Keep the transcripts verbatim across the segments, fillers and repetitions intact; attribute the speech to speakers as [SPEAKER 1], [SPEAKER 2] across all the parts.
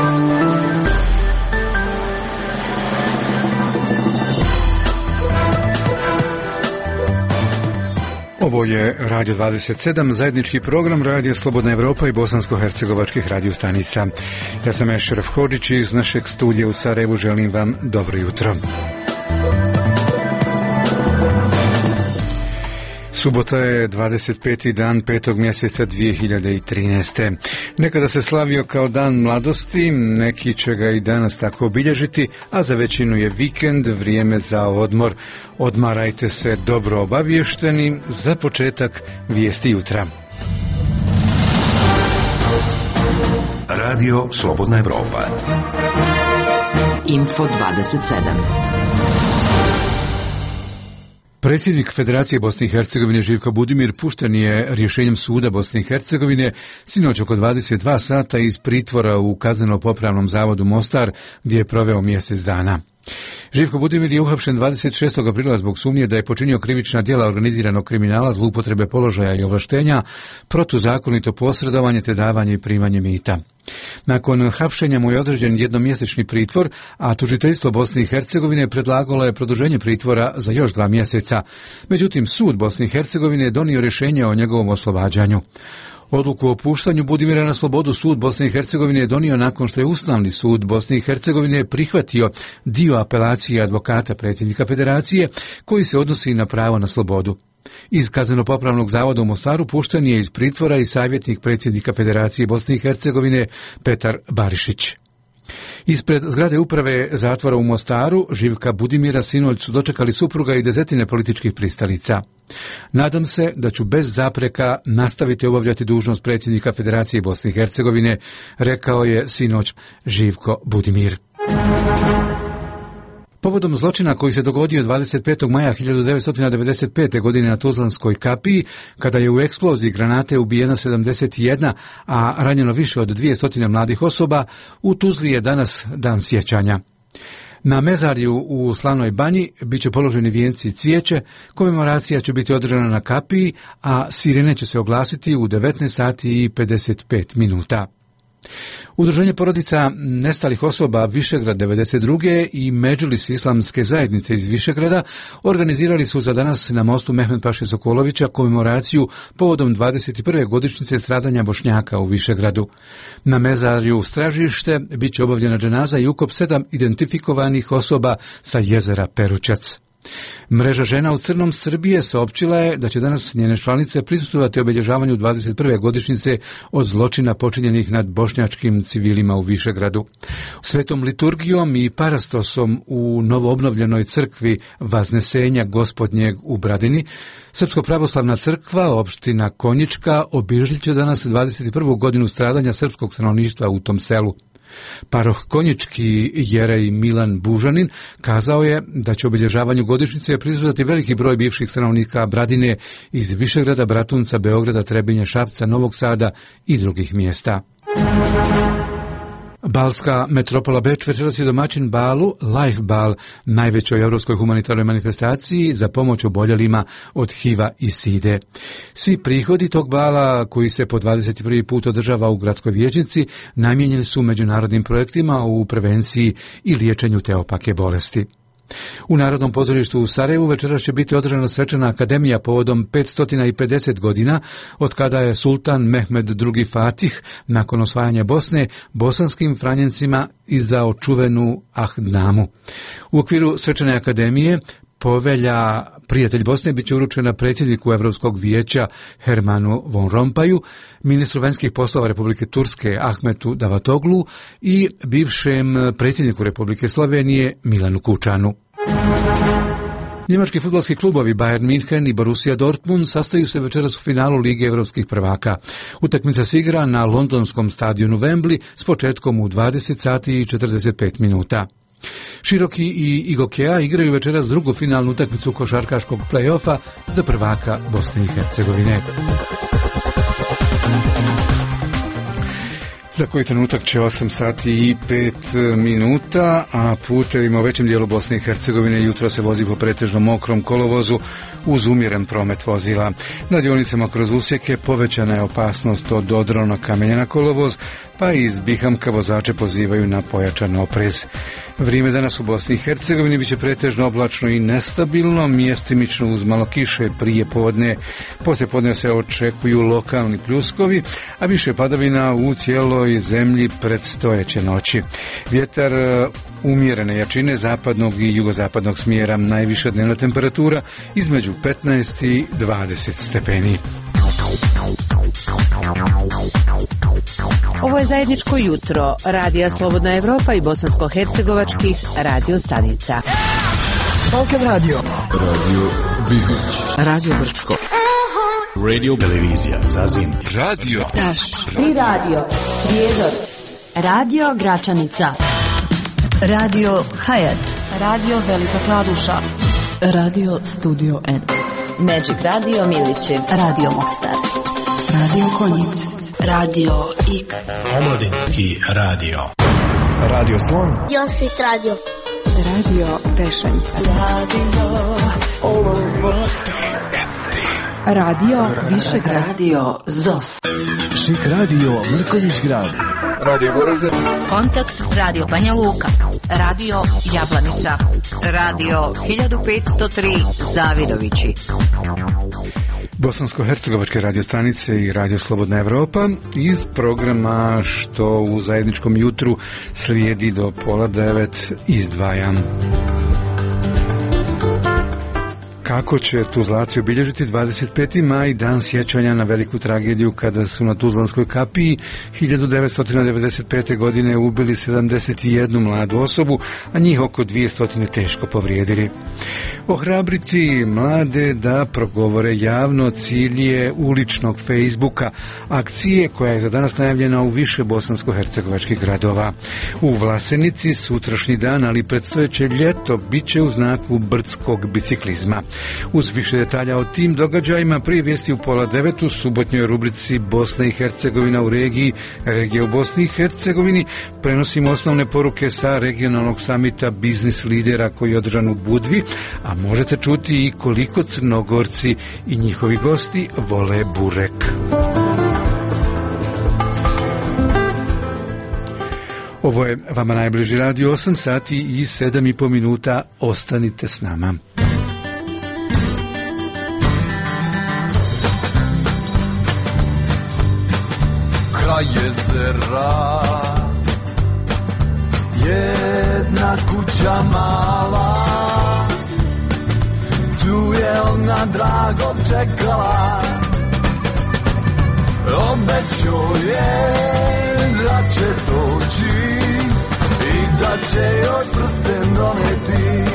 [SPEAKER 1] Ovo je Radio dvadeset sedam, zajednički program Radio Slobodna Evropa i bosansko-hercegovačkih radio stanica. Ja sam Ešref Hodžić iz našeg studija u Sarajevu, želim vam dobro jutro. Subota je dvadeset peti dan petog mjeseca dvije hiljade trinaeste. Nekada se slavio kao dan mladosti, neki će ga i danas tako obilježiti, a za većinu je vikend, vrijeme za odmor. Odmarajte se dobro obavješteni, za početak vijesti jutra.
[SPEAKER 2] Radio Slobodna Evropa.
[SPEAKER 3] Info dvadeset sedam.
[SPEAKER 1] Predsjednik Federacije Bosne i Hercegovine Živko Budimir pušten je rješenjem suda Bosne i Hercegovine sinoć oko dvadeset dva sata iz pritvora u Kazneno-popravnom zavodu Mostar, gdje je proveo mjesec dana. Živko Budimir je uhapšen dvadeset šestog aprila zbog sumnje da je počinio krivična djela organiziranog kriminala, zloupotrebe položaja i ovlaštenja, protuzakonito posredovanje te davanje i primanje mita. Nakon hapšenja mu je određen jednomjesečni pritvor, a tužiteljstvo Bosne i Hercegovine predlagalo je produženje pritvora za još dva mjeseca. Međutim, sud Bosne i Hercegovine je donio rješenje o njegovom oslobađanju. Odluku o puštanju Budimira na slobodu sud Bosne i Hercegovine je donio nakon što je Ustavni sud Bosne i Hercegovine prihvatio dio apelacije advokata predsjednika Federacije koji se odnosi na pravo na slobodu. Iz Kazneno-popravnog zavoda u Mostaru pušten je iz pritvora i savjetnik predsjednika Federacije Bosne i Hercegovine Petar Barišić. Ispred zgrade uprave zatvora u Mostaru Živka Budimira sinoć su dočekali supruga i desetine političkih pristalica. Nadam se da ću bez zapreka nastaviti obavljati dužnost predsjednika Federacije Bosne i Hercegovine, rekao je sinoć Živko Budimir. Povodom zločina koji se dogodio dvadeset petog maja hiljadu devetsto devedeset pete. godine na Tuzlanskoj kapiji, kada je u eksploziji granate ubijena sedamdeset jedna, a ranjeno više od dvjesto mladih osoba, u Tuzli je danas dan sjećanja. Na mezarju u Slavnoj banji bit će položeni vijenci i cvijeće, komemoracija će biti održana na kapiji, a sirene će se oglasiti u devetnaest sati i pedeset pet minuta. Udruženje porodica nestalih osoba Višegrad devedeset druge i Medžlis islamske zajednice iz Višegrada organizirali su za danas na mostu Mehmed Paše Sokolovića komemoraciju povodom dvadeset prve godišnjice stradanja Bošnjaka u Višegradu. Na mezarju Stražište bit će obavljena dženaza i ukop sedam identifikovanih osoba sa jezera Perućac. Mreža žena u Crnom Srbije saopćila je da će danas njene članice prisustvovati obilježavanju dvadeset prve godišnjice od zločina počinjenih nad bošnjačkim civilima u Višegradu. Svetom liturgijom i parastosom u novoobnovljenoj crkvi Vaznesenja Gospodnjeg u Bradini, Srpsko-pravoslavna crkva, opština Konjička, obilježit će danas dvadeset prvu godinu stradanja srpskog stanovništva u tom selu. Paroh Konjički jerej Milan Bužanin kazao je da će obilježavanju godišnjice prisustvovati veliki broj bivših stanovnika Bradine iz Višegrada, Bratunca, Beograda, Trebinje, Šapca, Novog Sada i drugih mjesta. Balska metropola Beč večeras je domaćin balu Life Bal, najvećoj europskoj humanitarnoj manifestaciji za pomoć oboljelima od HIV-a i side. Svi prihodi tog bala, koji se po dvadeset prvi put održava u gradskoj vijećnici, namijenjeni su međunarodnim projektima u prevenciji i liječenju te opake bolesti. U Narodnom pozorištu u Sarajevu večeras će biti održana svečana akademija povodom petsto pedeset godina od kada je sultan Mehmed drugi Fatih nakon osvajanja Bosne bosanskim franjencima izdao čuvenu Ahdnamu. U okviru svečane akademije povelja Prijatelj Bosne bit će uručena predsjedniku Europskog vijeća Hermanu von Rompaju, ministru vanjskih poslova Republike Turske Ahmetu Davatoglu i bivšem predsjedniku Republike Slovenije Milanu Kučanu. Njemački fudbalski klubovi Bayern München i Borussia Dortmund sastaju se večeras u finalu Lige evropskih prvaka. Utakmica se igra na londonskom stadionu Wembley s početkom u dvadeset sati i četrdeset pet minuta. Široki i Igokea igraju večeras drugu finalnu utakmicu košarkaškog play-offa za prvaka Bosne i Hercegovine. Za koji trenutak će osam sati i pet minuta, a putevima u većem dijelu Bosne i Hercegovine jutro se vozi po pretežno mokrom kolovozu uz umjeren promet vozila. Na dionicama kroz usjeke povećana je opasnost od odrona kamenja na kolovoz, pa iz Bihamka vozače pozivaju na pojačan oprez. Vrijeme danas u Bosni i Hercegovini biće pretežno oblačno i nestabilno, mjestimično uz malo kiše prije podne. Poslije podne se očekuju lokalni pljuskovi, a više padavina u cijeloj zemlji predstojeće noći. Vjetar umjerene jačine zapadnog i jugozapadnog smjera, najviša dnevna temperatura između petnaest i dvadeset stepeni.
[SPEAKER 2] Ovo je zajedničko jutro Radija Slobodna Evropa i bosansko-hercegovačkih radio stanica.
[SPEAKER 3] Balkan Radio,
[SPEAKER 4] Radio Bihać,
[SPEAKER 3] Radio Brčko,
[SPEAKER 4] Radio Televizija Zazin, Radio
[SPEAKER 3] Taš,
[SPEAKER 5] Tri radio, Prijedor, Radio Gračanica,
[SPEAKER 6] Radio Hayat,
[SPEAKER 5] Radio Velika Kladuša,
[SPEAKER 3] Radio Studio N,
[SPEAKER 5] Magic Radio Miliće,
[SPEAKER 6] Radio Mostar,
[SPEAKER 3] Radio Konjic,
[SPEAKER 5] Radio X,
[SPEAKER 4] Omladinski radio,
[SPEAKER 7] Radio Slon,
[SPEAKER 8] Josit Radio,
[SPEAKER 3] Radio Tešanj, Radio Višegrad,
[SPEAKER 5] Radio Zos,
[SPEAKER 7] Šik Radio Mrkonjić Grad,
[SPEAKER 4] Radio Goražde,
[SPEAKER 2] Kontakt Radio Banja Luka, Radio Jablanica, Radio hiljadu petsto tri Zavidovići.
[SPEAKER 1] Bosansko-hercegovačke radiostanice i Radio Slobodna Evropa iz programa što u zajedničkom jutru slijedi do pola devet izdvajam. Kako će Tuzlaci obilježiti dvadeset peti maj, dan sjećanja na veliku tragediju kada su na Tuzlanskoj kapiji hiljadu devetsto devedeset pete. godine ubili sedamdeset jednu mladu osobu, a njih oko dvjesto teško povrijedili. Ohrabriti mlade da progovore javno cilj je uličnog Facebooka, akcije koja je za danas najavljena u više bosansko-hercegovačkih gradova. U Vlasenici sutrašnji dan, ali predstojeće ljeto, bit će u znaku brdskog biciklizma. Uz više detalja o tim događajima prije vijesti u pola devet u subotnjoj rubrici Bosna i Hercegovina u regiji, regija u Bosni i Hercegovini, prenosimo osnovne poruke sa regionalnog samita biznis lidera koji je održan u Budvi, a možete čuti i koliko Crnogorci i njihovi gosti vole burek. Ovo je vama najbliži radio, osam sati i sedam i po minuta, ostanite s nama.
[SPEAKER 9] Kraj jezera, jedna kuća mala, tu je ona dragog čekala. Obećao je da će doći i da će joj prsten doneti.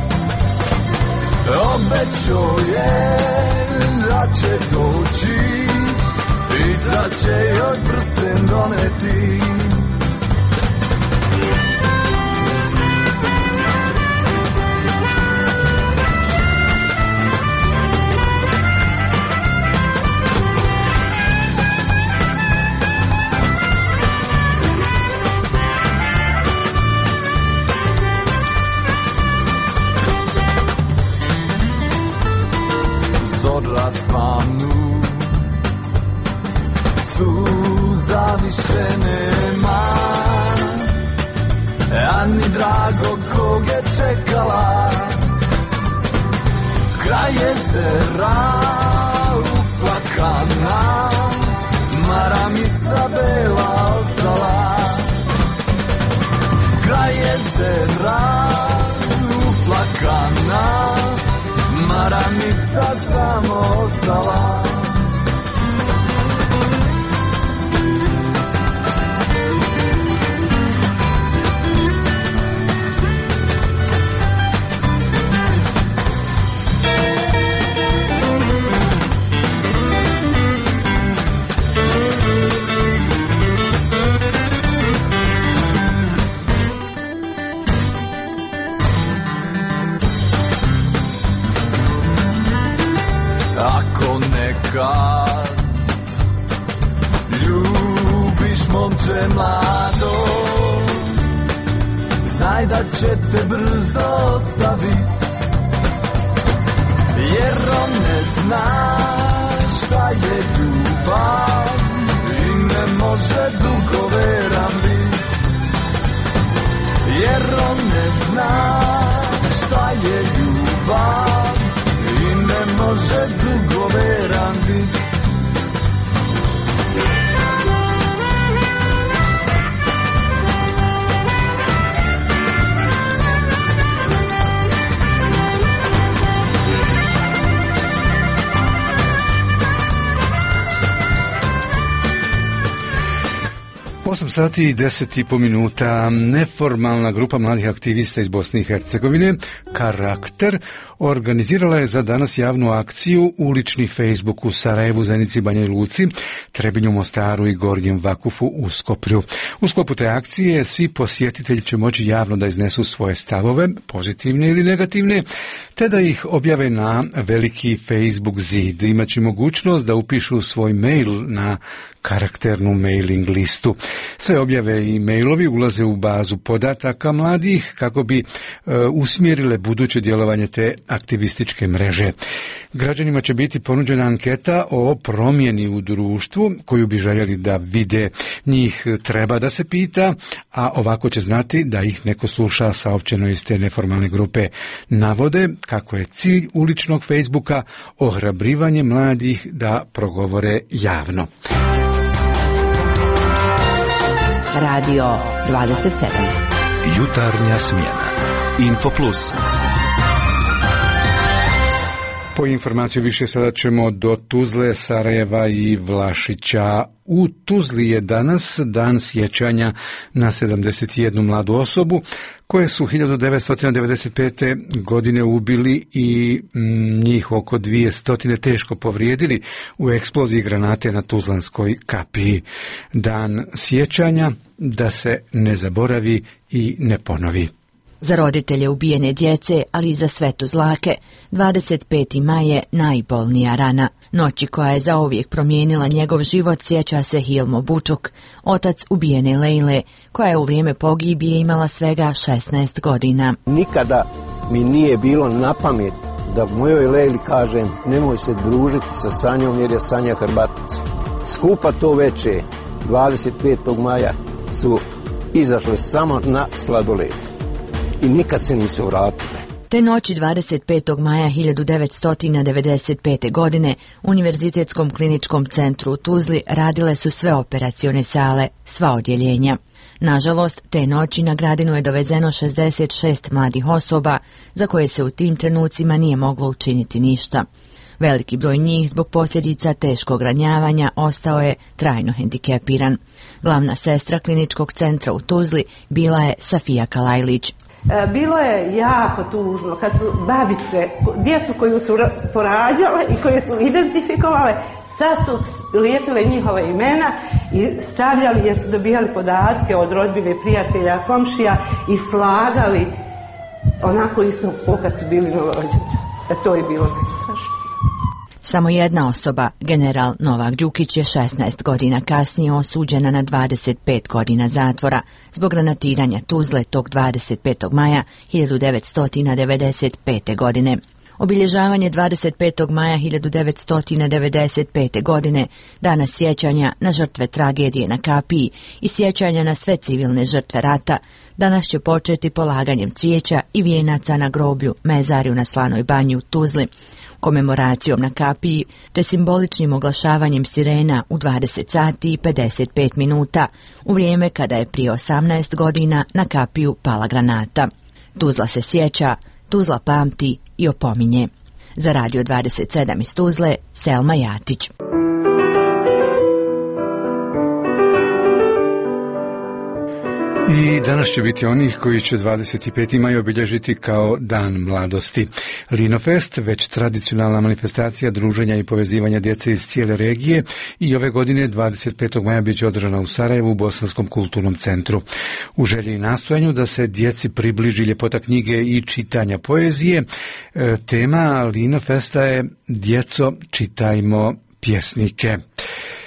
[SPEAKER 9] Obećao je da će doći i da će joj prsten doneti. Zora svanu, suza više nema, a ni drago kog je čekala. Kraj jezera uplakana, maramica bela ostala. Kraj jezera uplakana, maramica samo ostala. Ako nekad ljubiš momče mlado, znaj da će te brzo ostavit, jer on ne zna šta je ljubav i ne može dugo veran bit, jer on ne zna šta je ljubav i ne može dugo veran bit.
[SPEAKER 1] osam sati i deset i po minuta. Neformalna grupa mladih aktivista iz Bosne i Hercegovine, Karakter, organizirala je za danas javnu akciju Ulični Facebook u Sarajevu, Zenici, Banja Luci, Trebinju, Mostaru i Gornjem Vakufu u Skoplju. U sklopu te akcije svi posjetitelji će moći javno da iznesu svoje stavove, pozitivne ili negativne, te da ih objave na veliki Facebook zid. Imaće mogućnost da upišu svoj mail na karakternu mailing listu. Sve objave i mailovi ulaze u bazu podataka mladih kako bi e, usmjerile buduće djelovanje te aktivističke mreže. Građanima će biti ponuđena anketa o promjeni u društvu koju bi željeli da vide. Njih treba da se pita, a ovako će znati da ih neko sluša, saopćeno iz te neformalne grupe. Navode kako je cilj uličnog Facebooka ohrabrivanje mladih da progovore javno.
[SPEAKER 2] Radio dvadeset sedam.
[SPEAKER 4] Jutarnja smjena. Info Plus.
[SPEAKER 1] Po informaciju više sada ćemo do Tuzle, Sarajeva i Vlašića. U Tuzli je danas dan sjećanja na sedamdeset jednu mladu osobu koje su hiljadu devetsto devedeset pete. godine ubili i mm, njih oko dvjesto teško povrijedili u eksploziji granate na Tuzlanskoj kapiji. Dan sjećanja da se ne zaboravi i ne ponovi.
[SPEAKER 8] Za roditelje ubijene djece, ali i za sve Tuzlake, dvadeset peti maj je najbolnija rana. Noći koja je zauvijek promijenila njegov život sjeća se Hilmo Bučuk, otac ubijene Lejle, koja je u vrijeme pogibije imala svega šesnaest godina.
[SPEAKER 10] Nikada mi nije bilo na pamet da mojoj Lejli kažem nemoj se družiti sa Sanjom jer je Sanja Hrbatic. Skupa to veče, dvadeset petog maja, su izašle samo na sladoled i nikad se nisu vratile.
[SPEAKER 8] Te noći dvadeset petog maja hiljadu devetsto devedeset pete. godine u Univerzitetskom kliničkom centru u Tuzli radile su sve operacione sale, sva odjeljenja. Nažalost, te noći na Gradinu je dovezeno šezdeset šest mladih osoba za koje se u tim trenucima nije moglo učiniti ništa. Veliki broj njih zbog posljedica teškog ranjavanja ostao je trajno hendikepiran. Glavna sestra kliničkog centra u Tuzli bila je Safija Kalajlić.
[SPEAKER 11] Bilo je jako tužno kad su babice, djecu koju su porađale i koje su identifikovale, sad su lijepile njihova imena i stavljali jer su dobijali podatke od rodbine, prijatelja, komšija i slagali onako isto kad su bili novorođenčani. E to je bilo najstrašnije.
[SPEAKER 8] Samo jedna osoba, general Novak Đukić, je šesnaest godina kasnije osuđena na dvadeset pet godina zatvora zbog granatiranja Tuzle tog dvadeset petog maja hiljadu devetsto devedeset pete. godine. Obilježavanje dvadeset petog maja hiljadu devetsto devedeset pete. godine, dana sjećanja na žrtve tragedije na kapiji i sjećanja na sve civilne žrtve rata, danas će početi polaganjem cvijeća i vijenaca na groblju Mezariju na Slanoj banji u Tuzli, komemoracijom na kapiji te simboličnim oglašavanjem sirena u dvadeset sati i pedeset pet minuta, u vrijeme kada je prije osamnaest godina na kapiju pala granata. Tuzla se sjeća, Tuzla pamti i opominje. Za Radio dvadeset sedam iz Tuzle, Selma Jatić.
[SPEAKER 1] I danas će biti onih koji će dvadeset peti maj obilježiti kao Dan mladosti. Linofest, već tradicionalna manifestacija druženja i povezivanja djece iz cijele regije, i ove godine dvadeset petog maja bit će održana u Sarajevu u Bosanskom kulturnom centru. U želji i nastojanju da se djeci približi ljepota knjige i čitanja poezije, tema Linofesta je Djeco, čitajmo pjesnike.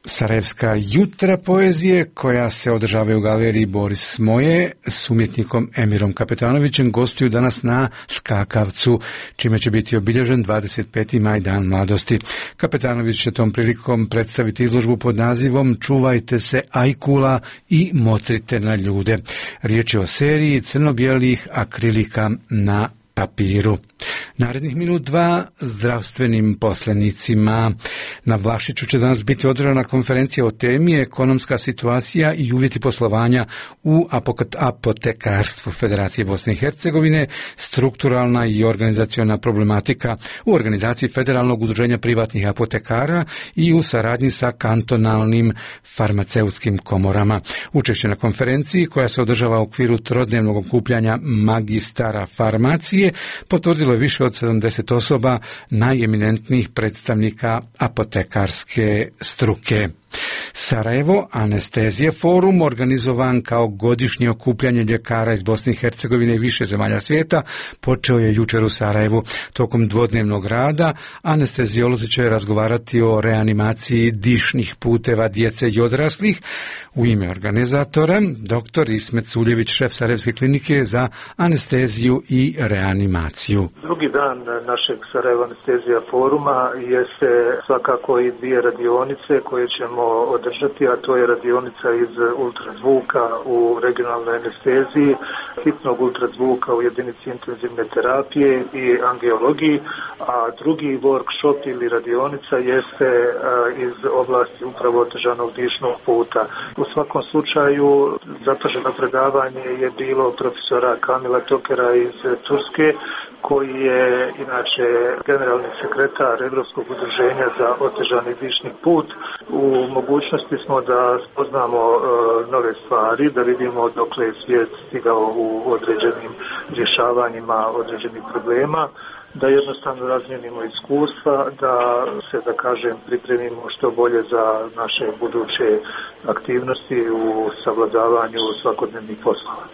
[SPEAKER 1] Sarajevska jutra poezije koja se održavaju u galeriji Boris Smoje s umjetnikom Emirom Kapetanovićem gostuju danas na Skakavcu, čime će biti obilježen dvadeset peti maj, Dan mladosti. Kapetanović će tom prilikom predstaviti izložbu pod nazivom Čuvajte se ajkula i motrite na ljude. Riječ je o seriji crno-bijelih akrilika na papiru. Narednih minut dva zdravstvenim poslenicima. Na Vlašiću će danas biti održana konferencija o temi ekonomska situacija i uvjeti poslovanja u apotekarstvu Federacije Bosne i Hercegovine, strukturalna i organizaciona problematika u organizaciji Federalnog udruženja privatnih apotekara i u saradnji sa kantonalnim farmaceutskim komorama. Učešće na konferenciji koja se održava u okviru trodnevnog okupljanja magistara farmacije potvrdilo je više od sedamdeset osoba najeminentnijih predstavnika apotekarske struke. Sarajevo Anestezija forum, organizovan kao godišnje okupljanje ljekara iz Bosne i Hercegovine i više zemalja svijeta, počeo je jučer u Sarajevu. Tokom dvodnevnog rada anestezijolozi će razgovarati o reanimaciji dišnih puteva djece i odraslih. U ime organizatora doktor Ismet Suljević, šef Sarajevske klinike za anesteziju i reanimaciju.
[SPEAKER 12] Drugi dan našeg Sarajevo Anestezija foruma jeste svakako i dvije radionice koje ćemo održati, a to je radionica iz ultrazvuka u regionalnoj anesteziji, hitnog ultrazvuka u jedinici intenzivne terapije i angiologiji, a drugi workshop ili radionica jeste iz oblasti upravo otežanog dišnog puta. U svakom slučaju zatraženo predavanje je bilo profesora Kamila Tokera iz Turske, koji je inače generalni sekretar Europskog udruženja za otežani dišni put. U mogućnosti smo da spoznamo e, nove stvari, da vidimo dokle je svijet stigao u određenim rješavanjima određenih problema, da jednostavno razmijenimo iskustva, da se, da kažem, pripremimo što bolje za naše buduće aktivnosti u savladavanju svakodnevnih poslova.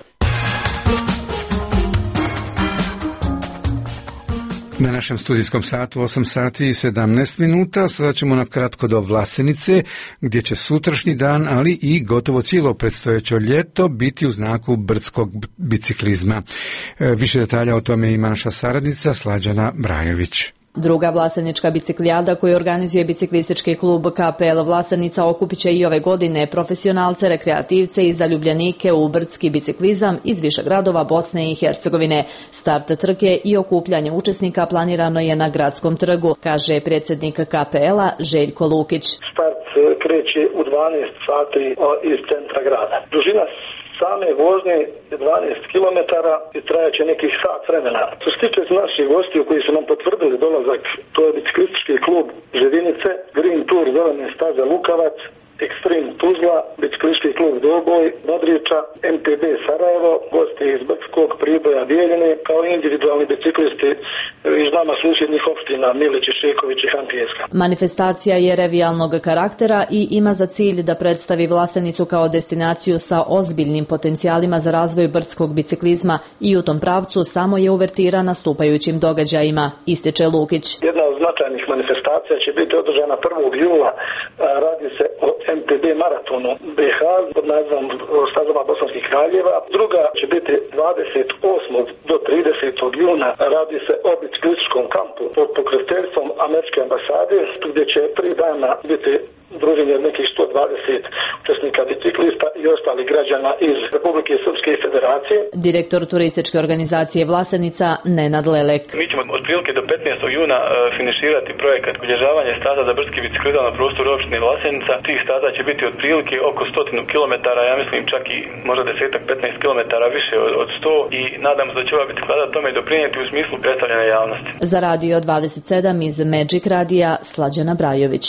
[SPEAKER 1] Na našem studijskom satu osam sati i sedamnaest minuta, sada ćemo na kratko do Vlasenice, gdje će sutrašnji dan, ali i gotovo cijelo predstojeće ljeto biti u znaku brdskog biciklizma. Više detalja o tome ima naša saradnica Slađana Brajović.
[SPEAKER 13] Druga Vlasenička biciklijada koju organizuje biciklistički klub K P L Vlasenica okupit će i ove godine profesionalce, rekreativce i zaljubljenike u brdski biciklizam iz više gradova Bosne i Hercegovine. Start trke i okupljanje učesnika planirano je na Gradskom trgu, kaže predsjednik K P L-a Željko Lukić.
[SPEAKER 14] Start kreće u dvanaest sati iz centra grada. Dužina same vožnje je dvanaest kilometara i trajaće nekih sat vremena. Što se tiče naših gostiju koji su nam potvrdili dolazak, to je biciklistički klub Žedinice, Green Tour Zelene staze Lukavac, Extreme Tuzla, biciklistički klub Doboj, Modriča, M T B Sarajevo, gosti iz Brdskog, Priboja, Bijeljine, kao individualni biciklisti iz nama susjednih opština Milić, Šeković i Hantijevska.
[SPEAKER 13] Manifestacija je revijalnog karaktera i ima za cilj da predstavi Vlasenicu kao destinaciju sa ozbiljnim potencijalima za razvoj brdskog biciklizma i u tom pravcu samo je uvertira nastupajućim događajima, ističe Lukić.
[SPEAKER 14] Jedna od značajnih manifestacija će biti održana prvog jula, radi se o M T B maratonu B H pod nazivom Stazama Bosanskih kraljeva. Druga će biti dvadeset osmog do tridesetog juna, radi se o biciklističkom kampu pod pokroviteljstvom Američke ambasade, gdje će tri dana biti druženje nekih sto dvadeset učesnika biciklista i ostalih građana iz Republike Srpske Federacije.
[SPEAKER 13] Direktor turističke organizacije Vlasenica Nenad Lelek.
[SPEAKER 15] Mi ćemo otprilike do petnaestog juna uh, finiširati projekat obilježavanja staza za brdski biciklizam na prostoru opštine Vlasenica. Tih staza će biti otprilike oko sto kilometara, ja mislim čak i možda desetak, petnaest kilometara više od, od sto i nadamo se da će ova biciklada tome doprinijeti u smislu predstavljanja javnosti.
[SPEAKER 13] Za Radio dvadeset sedam iz Magic Radija Slađana Brajović.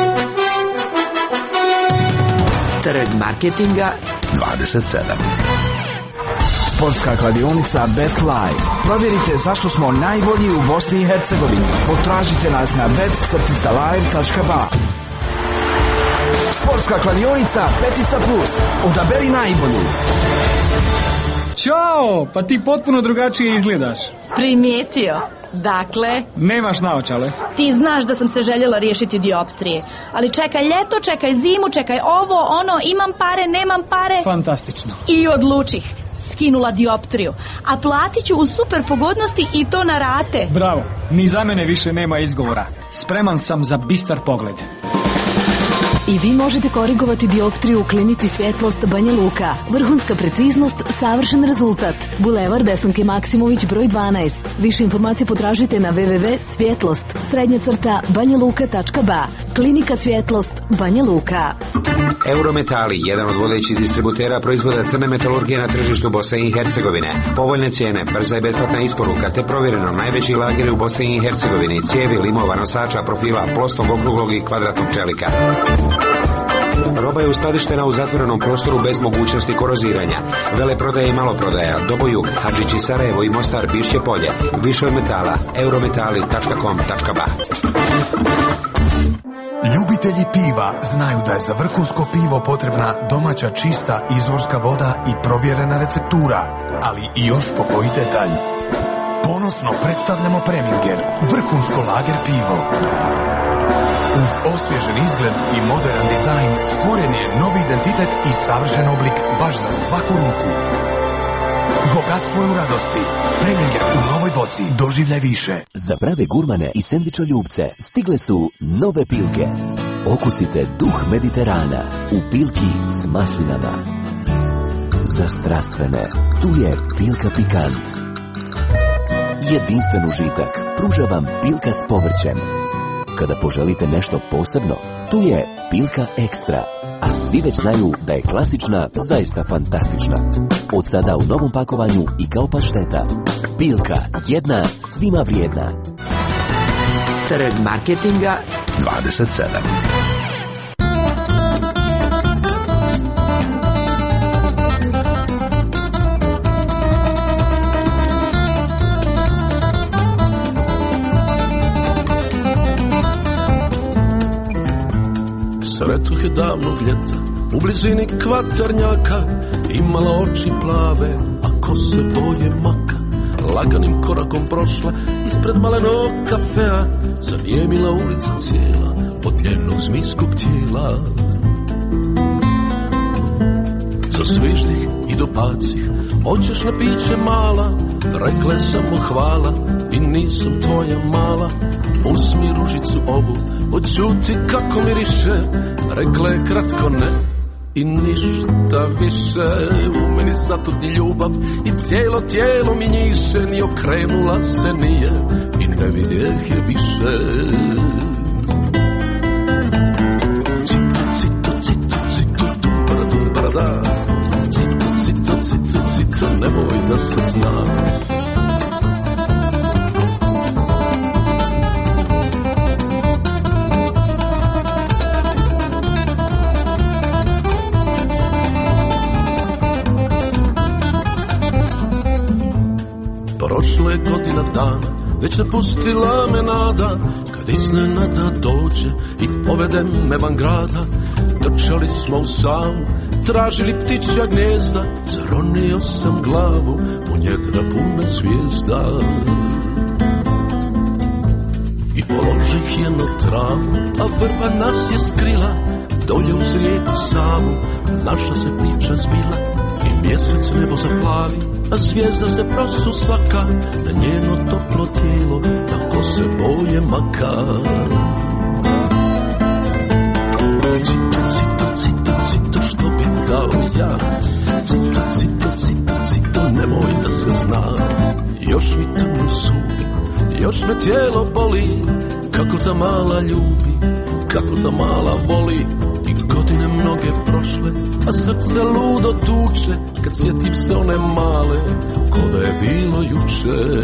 [SPEAKER 5] Trg marketinga
[SPEAKER 4] dvadeset sedam.
[SPEAKER 7] Sportska kladionica BetLive. Provjerite zašto smo najbolji u Bosni i Hercegovini. Potražite nas na bet crtica live tačka ba. Sportska kladionica Petica Plus. Odaberi najbolju.
[SPEAKER 16] Ćao, pa ti potpuno drugačije izgledaš.
[SPEAKER 17] Primijetio.
[SPEAKER 16] Dakle?
[SPEAKER 17] Nemaš naočale.
[SPEAKER 16] Ti znaš da sam se željela riješiti dioptrije. Ali čekaj ljeto, čekaj zimu, čekaj ovo, ono, imam pare, nemam pare.
[SPEAKER 17] Fantastično.
[SPEAKER 16] I odlučih. Skinula dioptriju. A platit ću u super pogodnosti i to na rate.
[SPEAKER 17] Bravo. Ni za mene više nema izgovora. Spreman sam za bistar pogled.
[SPEAKER 3] I vi možete korigovati dioptriju u klinici Svjetlost Banja Luka. Vrhunska preciznost, savršen rezultat. Bulevar Desanke Maksimović broj dvanaest. Više informacije potražite na w w w tačka svjetlost srednja crta banja luka tačka b a. Klinika Svjetlost Banja Luka.
[SPEAKER 18] Eurometali, jedan od vodećih distributera proizvoda crne metalurgije na tržištu Bosne i Hercegovine. Povoljne cijene, brza i besplatna isporuka, te provjereno najveći lageri u Bosni i Hercegovini, cijevi, limova, nosača, profila, plosnog, okruglog i kvadratnog čelika. Roba je uskladištena u zatvorenom prostoru bez mogućnosti koroziranja. Veleprodaja i maloprodaja, Dobojug, Hadžići Sarajevo i Mostar Bišće Polje. Više od metala, eurometali tačka com tačka b a.
[SPEAKER 19] Ljubitelji piva znaju da je za vrhunsko pivo potrebna domaća čista izvorska voda i provjerena receptura, ali i još po koji detalj. Ponosno predstavljamo Preminger, vrhunsko lager pivo. Uz osvježen izgled i modern dizajn stvoren je novi identitet i savršen oblik baš za svaku ruku. Bogatstvo je u radosti. Preminger u novoj boci. Doživljaj više.
[SPEAKER 20] Za prave gurmane i sendvičoljubce stigle su nove Pilke. Okusite duh Mediterana u Pilki s maslinama. Za strastvene, tu je Pilka Pikant. Jedinstven užitak pruža vam Pilka s povrćem. Kada poželite nešto posebno, tu je Pilka Ekstra, a svi već znaju da je klasična zaista fantastična. Od sada u novom pakovanju i kao pašteta. Pilka, jedna svima vrijedna.
[SPEAKER 5] Trg marketinga
[SPEAKER 4] dvadeset sedam.
[SPEAKER 21] Sretoh je davnog ljeta u blizini Kvaternjaka, imala oči plave, a kose boje maka. Laganim korakom prošla ispred malenog kafea, zanijemila ulica cijela od njenog zmijskog tijela. Zasviždih i dopacih, hoćeš na piće mala, rekle samo hvala i nisam tvoja mala. Uzmi ružicu ovu, odčuti kako miriše, rekla je kratko ne i ništa više. U meni zatutni ljubav i cijelo tijelo mi njiše, ni okrenula se nije i ne vidjeh je više. Cito, cito, cito, cito, dumbara, dumbara, da. Cito, cito, cito, cito, nemoj da se zna. Prošle je godina dana, već napustila me nada, kad iznenada dođe i povede me van grada. Trčali smo u Savu, tražili ptičja gnjezda, zaronio sam glavu u njedra pune zvijezda. I položih je na travu, a vrba nas je skrila, dolje uz rijeku Savu, naša se priča zbila. I mjesec nebo zaplavi, a zvijezda se prosu svaka na njeno toplo tijelo, na kose boje maka. Cito, cito, cito, cito, što bi dao ja? Cito, cito, cito, cito, nemoj da se zna. Još mi trnu zubi, još me tijelo boli, kako ta mala ljubi, kako ta mala voli. I godine mnoge prošle, a srce ludo tuče, kad sjetim se one male, ko da je bilo juče.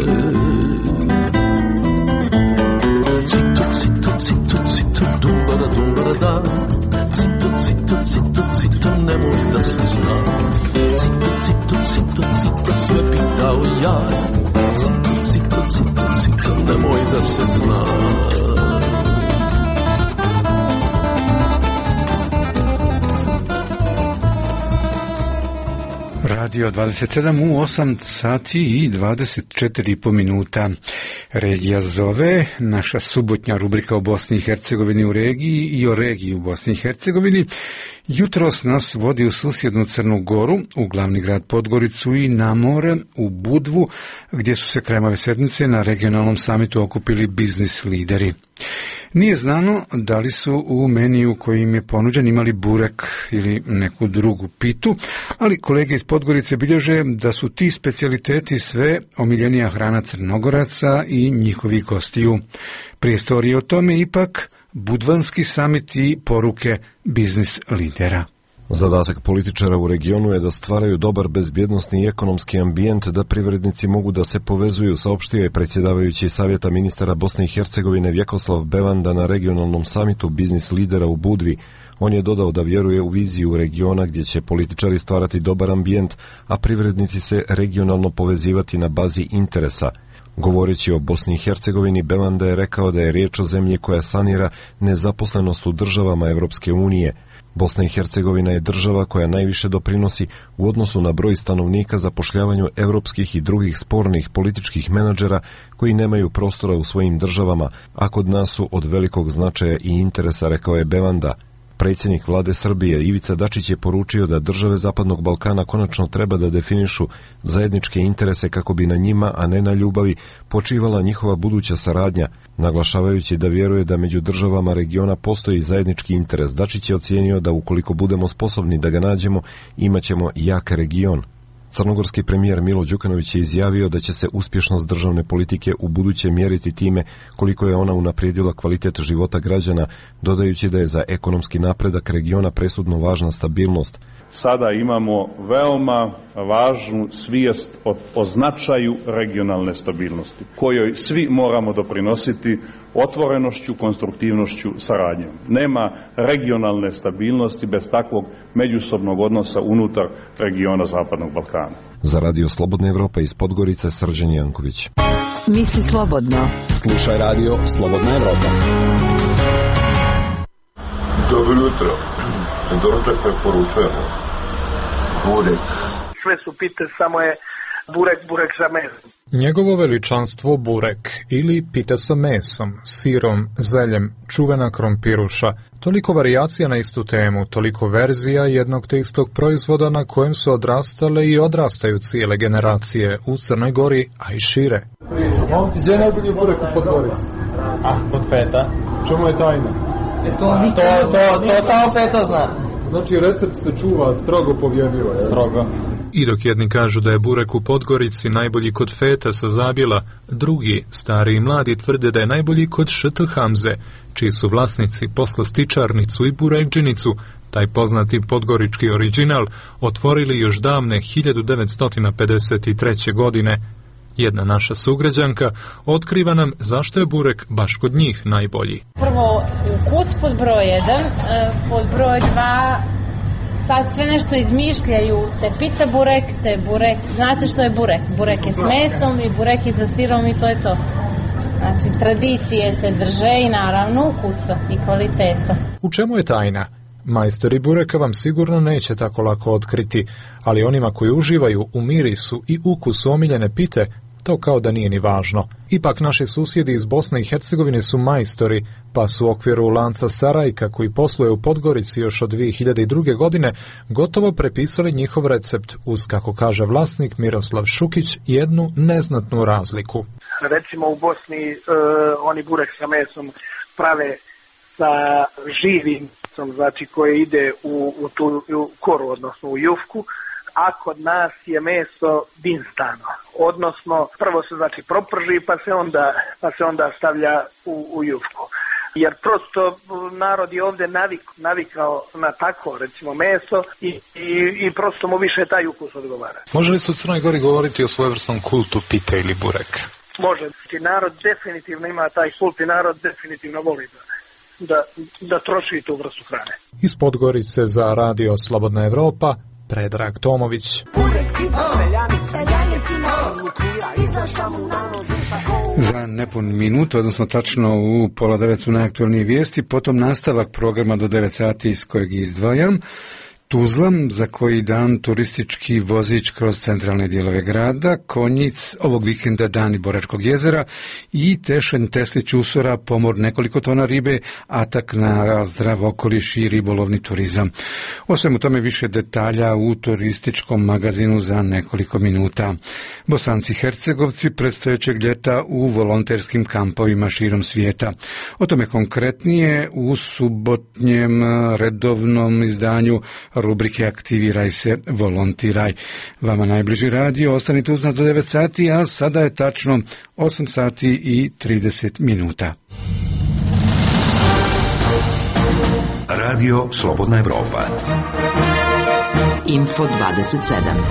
[SPEAKER 21] Cito, cito, cito, cito, dumbara, dumbara, da. Cito, cito, cito, cito, nemoj da se zna. Cito, cito, cito, cito, sve bi dao ja. Cito, cito, cito, cito, nemoj da se zna.
[SPEAKER 1] Radio dvadeset sedam u osam sati i dvadeset četiri i po minuta. Regija zove, naša subotnja rubrika o Bosni i Hercegovini u regiji i o regiji u Bosni i Hercegovini. Jutros nas vodi u susjednu Crnu Goru, u glavni grad Podgoricu i na more, u Budvu, gdje su se krajem ove sedmice na regionalnom samitu okupili biznis lideri. Nije znano da li su u meniju koji im je ponuđen imali burek ili neku drugu pitu, ali kolege iz Podgorice bilježe da su ti specijaliteti sve omiljenija hrana Crnogoraca i njihovih gostiju. Prije storije o tome ipak Budvanski samit i poruke biznis lidera.
[SPEAKER 6] Zadatak političara u regionu je da stvaraju dobar bezbjednosni i ekonomski ambijent da privrednici mogu da se povezuju, saopštio je predsjedavajući Savjeta ministara Bosne i Hercegovine Vjekoslav Bevanda na regionalnom samitu biznis lidera u Budvi. On je dodao da vjeruje u viziju regiona gdje će političari stvarati dobar ambijent, a privrednici se regionalno povezivati na bazi interesa. Govoreći o Bosni i Hercegovini, Bevanda je rekao da je riječ o zemlji koja sanira nezaposlenost u državama Evropske unije. Bosna i Hercegovina je država koja najviše doprinosi u odnosu na broj stanovnika zapošljavanju europskih i drugih spornih političkih menadžera koji nemaju prostora u svojim državama, a kod nas su od velikog značaja i interesa, rekao je Bevanda. Predsjednik vlade Srbije Ivica Dačić je poručio da države Zapadnog Balkana konačno treba da definišu zajedničke interese kako bi na njima, a ne na ljubavi, počivala njihova buduća saradnja, naglašavajući da vjeruje da među državama regiona postoji zajednički interes. Dačić je ocijenio da ukoliko budemo sposobni da ga nađemo, imaćemo jak region. Crnogorski premijer Milo Đukanović je izjavio da će se uspješnost državne politike u buduće mjeriti time koliko je ona unaprijedila kvalitet života građana, dodajući da je za ekonomski napredak regiona presudno važna stabilnost.
[SPEAKER 22] Sada imamo veoma važnu svijest o, o značaju regionalne stabilnosti, kojoj svi moramo doprinositi otvorenošću, konstruktivnošću, saradnjom. Nema regionalne stabilnosti bez takvog međusobnog odnosa unutar regiona Zapadnog Balkana.
[SPEAKER 6] Za Radio Slobodna Evropa iz Podgorice, Srđan Janković.
[SPEAKER 2] Misli slobodno.
[SPEAKER 23] Slušaj Radio Slobodna Evropa.
[SPEAKER 24] Dobro jutro. Doručak preporučujemo. Burek.
[SPEAKER 25] Sve su pite, samo je burek, burek sa mesom.
[SPEAKER 26] Njegovo veličanstvo burek ili pite sa mesom, sirom, zeljem, čuvena krompiruša. Toliko varijacija na istu temu, toliko verzija jednog te istog proizvoda na kojem su odrastale i odrastaju cijele generacije u Crnoj Gori, a i šire.
[SPEAKER 27] Momci, gdje je najbolji burek u Podgorici?
[SPEAKER 28] A, kod Feta.
[SPEAKER 27] Čemu je tajna?
[SPEAKER 28] E to, to, to, to samo Feta zna.
[SPEAKER 27] Znači recept se čuva strogo povjerljivo, je?
[SPEAKER 28] Strogo.
[SPEAKER 26] I dok jedni kažu da je burek u Podgorici najbolji kod Feta sa Zabila, drugi, stari i mladi, tvrde da je najbolji kod Š T Hamze, čiji su vlasnici poslastičarnicu i burekdžinicu, taj poznati podgorički original, otvorili još davne hiljadu devetsto pedeset treće. godine. Jedna naša sugrađanka otkriva nam zašto je burek baš kod njih najbolji.
[SPEAKER 29] Prvo ukus pod broj jedan, pod broj dva sad sve nešto izmišljaju, te pizza burek, te burek, zna se što je burek, burek je s mesom i burek je sa sirom i to je to. Znači tradicije se drže i naravno ukusa i kvaliteta.
[SPEAKER 26] U čemu je tajna? Majstori bureka vam sigurno neće tako lako otkriti, ali onima koji uživaju u mirisu i ukusu omiljene pite, to kao da nije ni važno. Ipak naši susjedi iz Bosne i Hercegovine su majstori, pa su u okviru lanca Sarajka, koji posluje u Podgorici još od dvije hiljade druge. godine, gotovo prepisali njihov recept uz, kako kaže vlasnik Miroslav Šukić, jednu neznatnu razliku.
[SPEAKER 25] Recimo u Bosni uh, oni burek sa mesom prave sa živim mesom, znači koje ide u, u tu u koru, odnosno u jufku, a kod nas je meso dinstano, odnosno prvo se znači proprži pa se onda, pa se onda stavlja u, u jufku. Jer prosto narod je ovdje navik, navikao na tako, recimo, meso i, i, i prosto mu više taj ukus odgovara.
[SPEAKER 26] Može li se u Crnoj Gori govoriti o svojevrsnom kultu pite ili burek?
[SPEAKER 25] Može. Narod definitivno ima taj kult i narod definitivno voli da, da, da troši tu vrstu hrane.
[SPEAKER 26] Iz Podgorice za Radio Slobodna Evropa, Predrag Tomović.
[SPEAKER 1] Za nepun minut, odnosno tačno u pola devet su najaktualnije vijesti, potom nastavak programa do devet sati iz kojeg izdvajam. Tuzla, za koji dan turistički vozić kroz centralne dijelove grada, Konjic, ovog vikenda Dani Boračkog jezera i Tešen Teslić Usora, pomor nekoliko tona ribe, atak na zdrav okoliš i ribolovni turizam. O svemu tome više detalja u turističkom magazinu za nekoliko minuta. Bosanci i Hercegovci predstojećeg ljeta u volonterskim kampovima širom svijeta. O tome konkretnije u subotnjem redovnom izdanju rubrike Aktiviraj se, volontiraj. Vama najbliži radio, ostanite uz nas do devet sati, a sada je tačno osam sati i trideset minuta.
[SPEAKER 4] Radio Slobodna Evropa.
[SPEAKER 5] Info dvadeset sedam.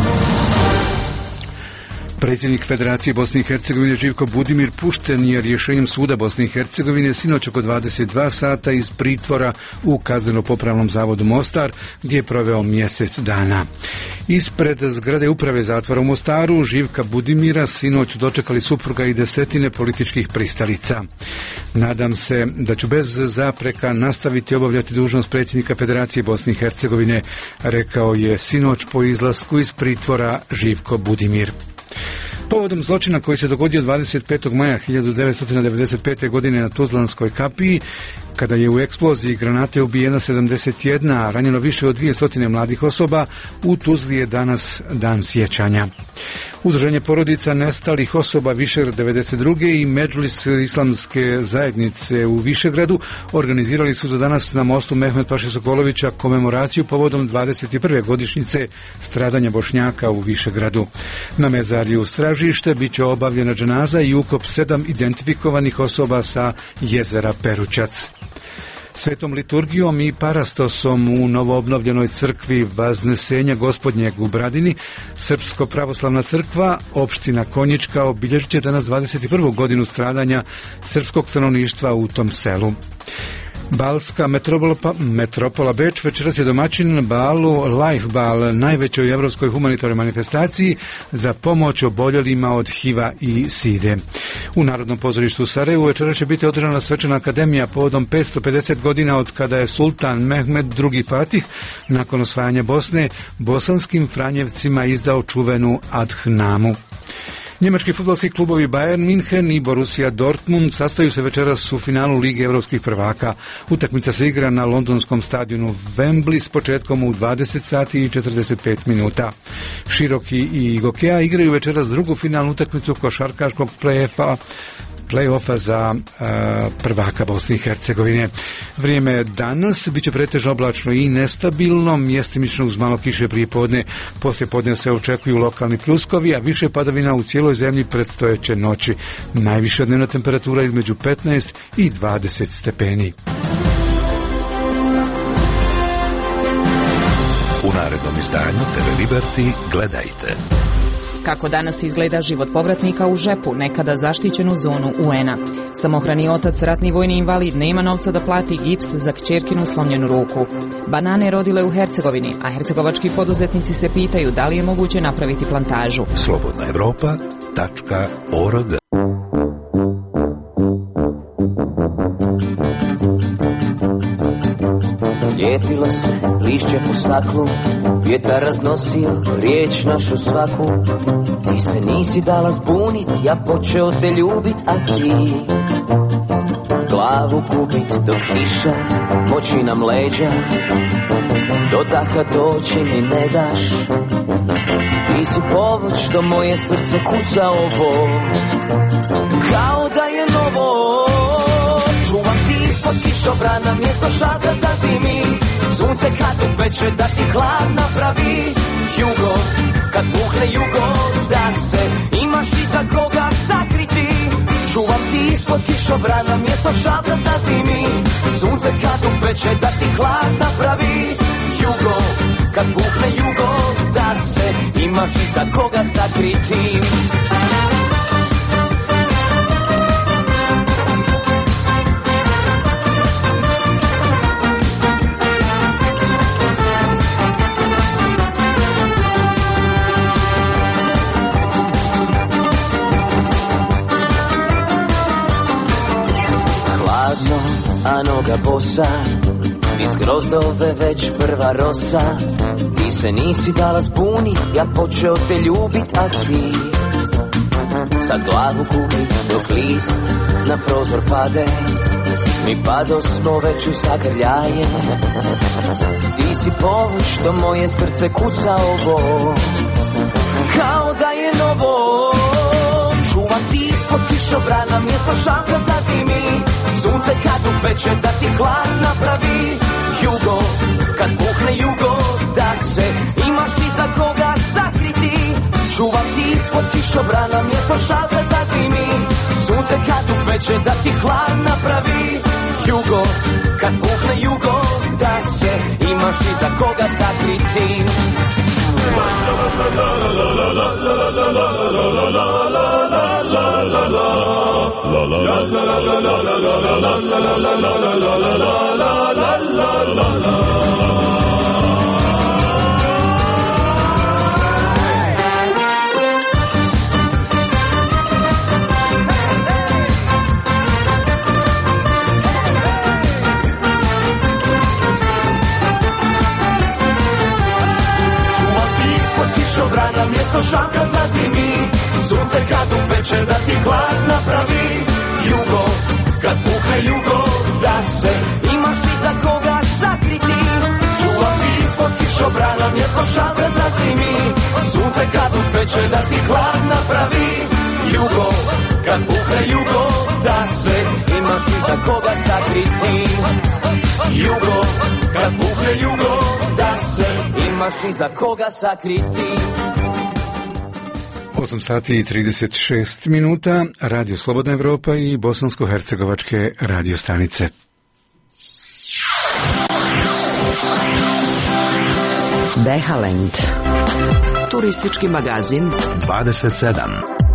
[SPEAKER 1] Predsjednik Federacije Bosne i Hercegovine Živko Budimir pušten je rješenjem suda Bosne i Hercegovine sinoć oko dvadeset dva sata iz pritvora u Kazneno-popravnom zavodu Mostar, gdje je proveo mjesec dana. Ispred zgrade uprave zatvora u Mostaru Živka Budimira sinoć dočekali supruga i desetine političkih pristalica. Nadam se da ću bez zapreka nastaviti obavljati dužnost predsjednika Federacije Bosne i Hercegovine, rekao je sinoć po izlasku iz pritvora Živko Budimir. Povodom zločina koji se dogodio dvadeset petog maja hiljadu devetsto devedeset pete. godine na Tuzlanskoj kapiji, kada je u eksploziji granate ubijena sedamdeset jedna, a ranjeno više od dvije stotine mladih osoba, u Tuzli je danas dan sjećanja. Udruženje porodica nestalih osoba Višegrad devedeset druge i Medžlis islamske zajednice u Višegradu organizirali su za danas na mostu Mehmet Paše Sokolovića komemoraciju povodom dvadeset prve godišnjice stradanja Bošnjaka u Višegradu. Na mezariju Stražište bit će obavljena dženaza i ukop sedam identifikovanih osoba sa jezera Perućac. Svetom liturgijom i parastosom u novoobnovljenoj crkvi Vaznesenja Gospodnjeg u Bradini, Srpsko-pravoslavna crkva, opština Konjička, obilježit će danas dvadeset prvu godinu stradanja srpskog stanovništva u tom selu. Balska metropola, metropola Beč večeras je domaćin Balu Life Bal, najvećoj evropskoj humanitarnoj manifestaciji za pomoć oboljelima od H I V-a i side. U Narodnom pozorištu u Sarajevu večeras će biti održana svečana akademija povodom petsto pedeset godina od kada je sultan Mehmed drugi. Fatih nakon osvajanja Bosne bosanskim Franjevcima izdao čuvenu Adhnamu. Njemački fudbalski klubovi Bayern München i Borussia Dortmund sastaju se večeras u finalu Lige evropskih prvaka. Utakmica se igra na londonskom stadionu Wembley s početkom u dvadeset sati i četrdeset pet minuta. Široki i Gokeja igraju večeras drugu finalnu utakmicu košarkaškog play-offa play-offa za uh, prvaka Bosne i Hercegovine. Vrijeme danas bit će pretežno oblačno i nestabilno, mjestimično uz malo kiše prije podne. Poslije podne se očekuju lokalni pljuskovi, a više padavina u cijeloj zemlji predstojeće noći. Najviša dnevna temperatura između petnaest i dvadeset stepeni.
[SPEAKER 4] U narednom izdanju te ve Liberty gledajte.
[SPEAKER 7] Kako danas izgleda život povratnika u Žepu, nekada zaštićenu zonu U N-a. Samohrani otac, ratni vojni invalid, nema novca da plati gips za kćerkinu slomljenu ruku. Banane rodile u Hercegovini, a hercegovački poduzetnici se pitaju da li je moguće napraviti plantažu.
[SPEAKER 4] slobodna evropa tačka org.
[SPEAKER 8] Lijepilo se lišće po staklu, vjetar raznosio riječ našu svaku. Ti se nisi dala zbunit, ja počeo te ljubit, a ti glavu gubit do kiša, moći nam leđa, do daha doći mi ne daš. Ti si povod što moje srce kuca ovo, kao da je novo. Čuvam ti ispod kišobrana, mjesto šatraca zimi. Sunce kad upeče da ti hlad napravi. Jugo, kad buhne jugo, da se imaš ti za koga sakriti. Čuvam ti ispod kišobrana, mjesto šatraca zimi. Sunce kad upeče da ti hlad napravi. Jugo, kad buhne jugo, da se imaš i za koga sakriti. A noga bosa, Iz grozdove već prva rosa, ti se nisi dala zbuni, ja počeo te ljubit, a ti sad glavu gubi dok list na prozor pade. Mi pado smo već u zagrljaje, ti si povuć što moje srce kuca ovo, kao da je novo. Čuvam ti ispod kišobrana mjesto šamka za zimi, sunce kad upeče da ti hlad napravi. Jugo, kad puhne jugo, da se imaš ti za koga sakriti. Čuvam ti ispod kišobrana mjesto šalka za zimi, sunce kad upeče da ti hlad napravi. Jugo, kad puhne jugo, da se imaš ti za koga sakriti. Kišobrana mjesto šamka za zimi, sunce kad upeče da ti hlad napravi. Jugo, kad puhne jugo, da se imaš ti za koga sakriti. Čuvam ti ispod kišobrana mjesto šamka za zimi, sunce kad upeče da ti hlad napravi. Jugo, kad puhne jugo, da se imaš ti za koga sakriti. Jugo, kad puhne jugo, da se imaš i za koga sakriti.
[SPEAKER 1] osam sati i trideset šest minuta, Radio Slobodna Evropa i bosansko-hercegovačke radio stanice.
[SPEAKER 5] Behalend, turistički magazin
[SPEAKER 4] dvadeset sedam.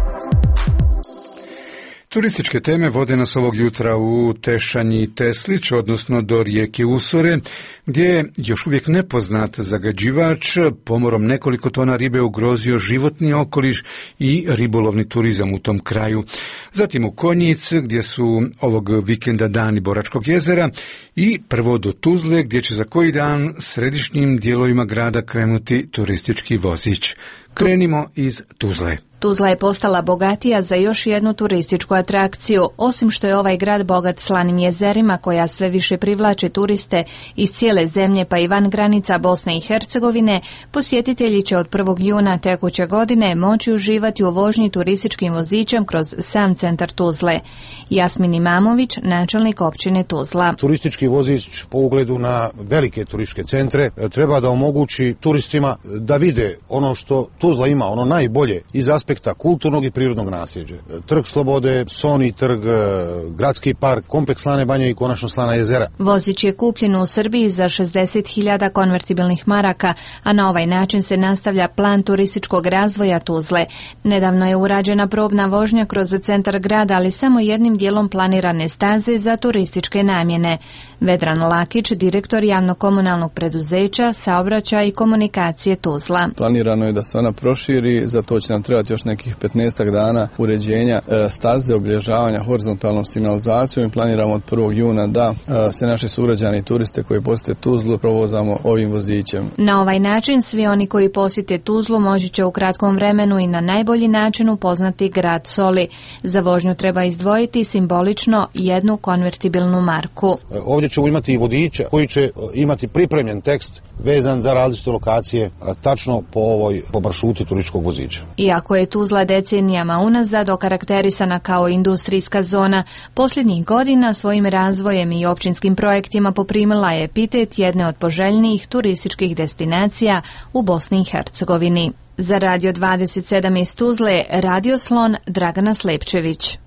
[SPEAKER 1] Turističke teme vode nas ovog jutra u Tešanji Teslić, odnosno do rijeke Usore, gdje je još uvijek nepoznat zagađivač pomorom nekoliko tona ribe ugrozio životni okoliš i ribolovni turizam u tom kraju. Zatim u Konjic, gdje su ovog vikenda dani Boračkog jezera, i prvo do Tuzle, gdje će za koji dan središnjim dijelovima grada krenuti turistički vozić. Krenimo iz Tuzle.
[SPEAKER 9] Tuzla je postala bogatija za još jednu turističku atrakciju. Osim što je ovaj grad bogat slanim jezerima koja sve više privlače turiste iz cijele zemlje pa i van granica Bosne i Hercegovine, posjetitelji će od prvog juna tekuće godine moći uživati u vožnji turističkim vozićem kroz sam centar Tuzle. Jasmin Imamović, načelnik općine Tuzla.
[SPEAKER 10] Turistički vozić po ugledu na velike turističke centre treba da omogući turistima da vide ono što Tuzla ima, ono najbolje iz aspekta kulturnog i prirodnog nasljeđa. Trg Slobode, Soni trg, gradski park, kompleks Slane banje i konačno Slana jezera.
[SPEAKER 9] Vozić je kupljen u Srbiji za šezdeset hiljada konvertibilnih maraka, a na ovaj način se nastavlja plan turističkog razvoja Tuzle. Nedavno je urađena probna vožnja kroz centar grada, ali samo jednim dijelom planirane staze za turističke namjene. Vedran Lakić, direktor javno-komunalnog preduzeća, saobraćaja i komunikacije Tuzla.
[SPEAKER 11] Planirano je da se ona proširi, za to će nam trebati još nekih petnaestak dana uređenja e, staze, obilježavanja horizontalnom signalizacijom i planiramo od prvog juna da e, se naši sugrađani i turiste koji posjete Tuzlu provozamo ovim vozićem.
[SPEAKER 9] Na ovaj način svi oni koji posjete Tuzlu moći će u kratkom vremenu i na najbolji način upoznati grad soli. Za vožnju treba izdvojiti simbolično jednu konvertibilnu marku.
[SPEAKER 10] Ovdje ćemo imati i vodiča koji će imati pripremljen tekst vezan za različite lokacije, tačno po ovoj po maršruti turističkog vozića.
[SPEAKER 9] Iako je Tuzla decenijama unazad okarakterisana kao industrijska zona, posljednjih godina svojim razvojem i općinskim projektima poprimila je epitet jedne od poželjnijih turističkih destinacija u Bosni i Hercegovini. Za Radio dvadeset sedam iz Tuzle, Radio Slon, Dragana Slepčević.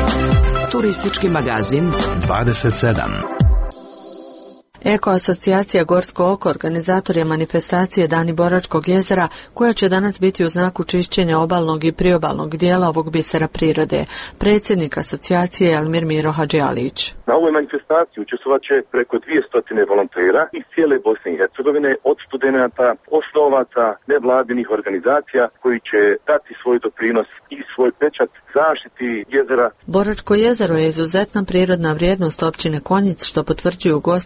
[SPEAKER 5] Turistički magazin
[SPEAKER 4] dvadeset sedam.
[SPEAKER 12] Eko asocijacija Gorsko oko organizator je manifestacije Dani Boračkog jezera, koja će danas biti u znaku čišćenja obalnog i priobalnog dijela ovog bisera prirode. Predsjednik asocijacije je Almir Miro Hadžialić.
[SPEAKER 13] Na ovoj manifestaciji učestvovat će preko dvjesto volontera iz cijele Bosne i Hercegovine, od studenata, osnovaca, nevladinih organizacija koji će dati svoj doprinos i svoj pečat zaštiti jezera.
[SPEAKER 12] Boračko jezero je izuzetna prirodna vrijednost općine Konjic, što potvrđuju gosti iz raznih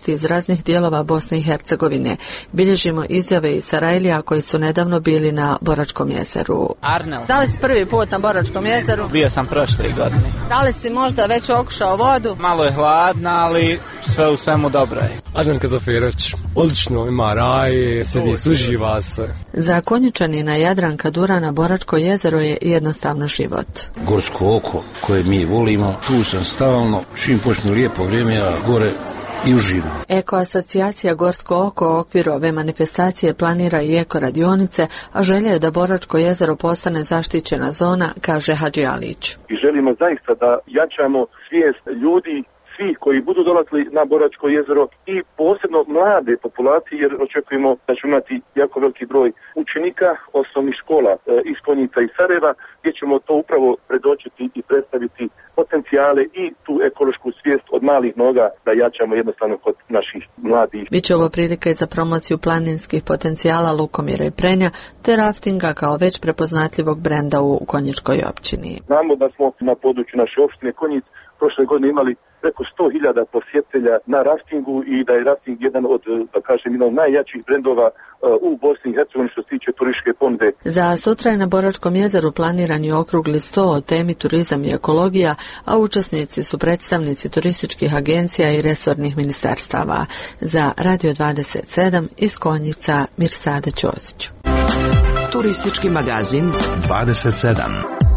[SPEAKER 12] raznih dijelova Bosne i Hercegovine. Bilježimo izjave iz Sarajlija koji su nedavno bili na Boračkom jezeru.
[SPEAKER 28] Arnel.
[SPEAKER 12] Da li si prvi put na Boračkom jezeru?
[SPEAKER 28] Bio sam prošle godine.
[SPEAKER 12] Da li si možda već okušao vodu?
[SPEAKER 28] Malo je hladna, ali sve u svemu dobro je.
[SPEAKER 3] Adnan Kazaferović, odlično, ima raj, sedi, suživa se.
[SPEAKER 12] Za Konjičanina Jadranka Durana Boračko jezero je jednostavno život.
[SPEAKER 14] Gorsko oko koje mi volimo, tu sam stalno, čim počne lijepo vrijeme, ja gore i uživam.
[SPEAKER 12] Eko asocijacija Gorsko oko u okviru ove manifestacije planira i eko radionice, a želja je da Boračko jezero postane zaštićena zona, kaže Hadži Alić.
[SPEAKER 13] I želimo zaista da jačamo svijest ljudi, svi koji budu dolazili na Boračko jezero i posebno mlade populacije, jer očekujemo da ćemo imati jako veliki broj učenika osnovnih škola iz Konjica i Sarajeva, gdje ćemo to upravo predočiti i predstaviti potencijale i tu ekološku svijest od malih noga da jačamo jednostavno kod naših mladih.
[SPEAKER 12] Biće ovo prilika i za promociju planinskih potencijala Lukomira i Prenja, te raftinga kao već prepoznatljivog brenda u Konjičkoj općini.
[SPEAKER 13] Znamo da smo na području naše opštine Konjic prošle godine imali preko sto hiljada posjetitelja na raftingu i da je rafting jedan od, da kažem, jedan od najjačih brendova u Bosni i Hercegovini što se tiče turističke ponude.
[SPEAKER 12] Za sutra je na Boračkom jezeru planiran je okrugli sto o temi turizam i ekologija, a učesnici su predstavnici turističkih agencija i resornih ministarstava. Za Radio dvadeset sedam iz Konjica Mirsada Ćosić.
[SPEAKER 5] Turistički magazin
[SPEAKER 4] dvadeset sedam.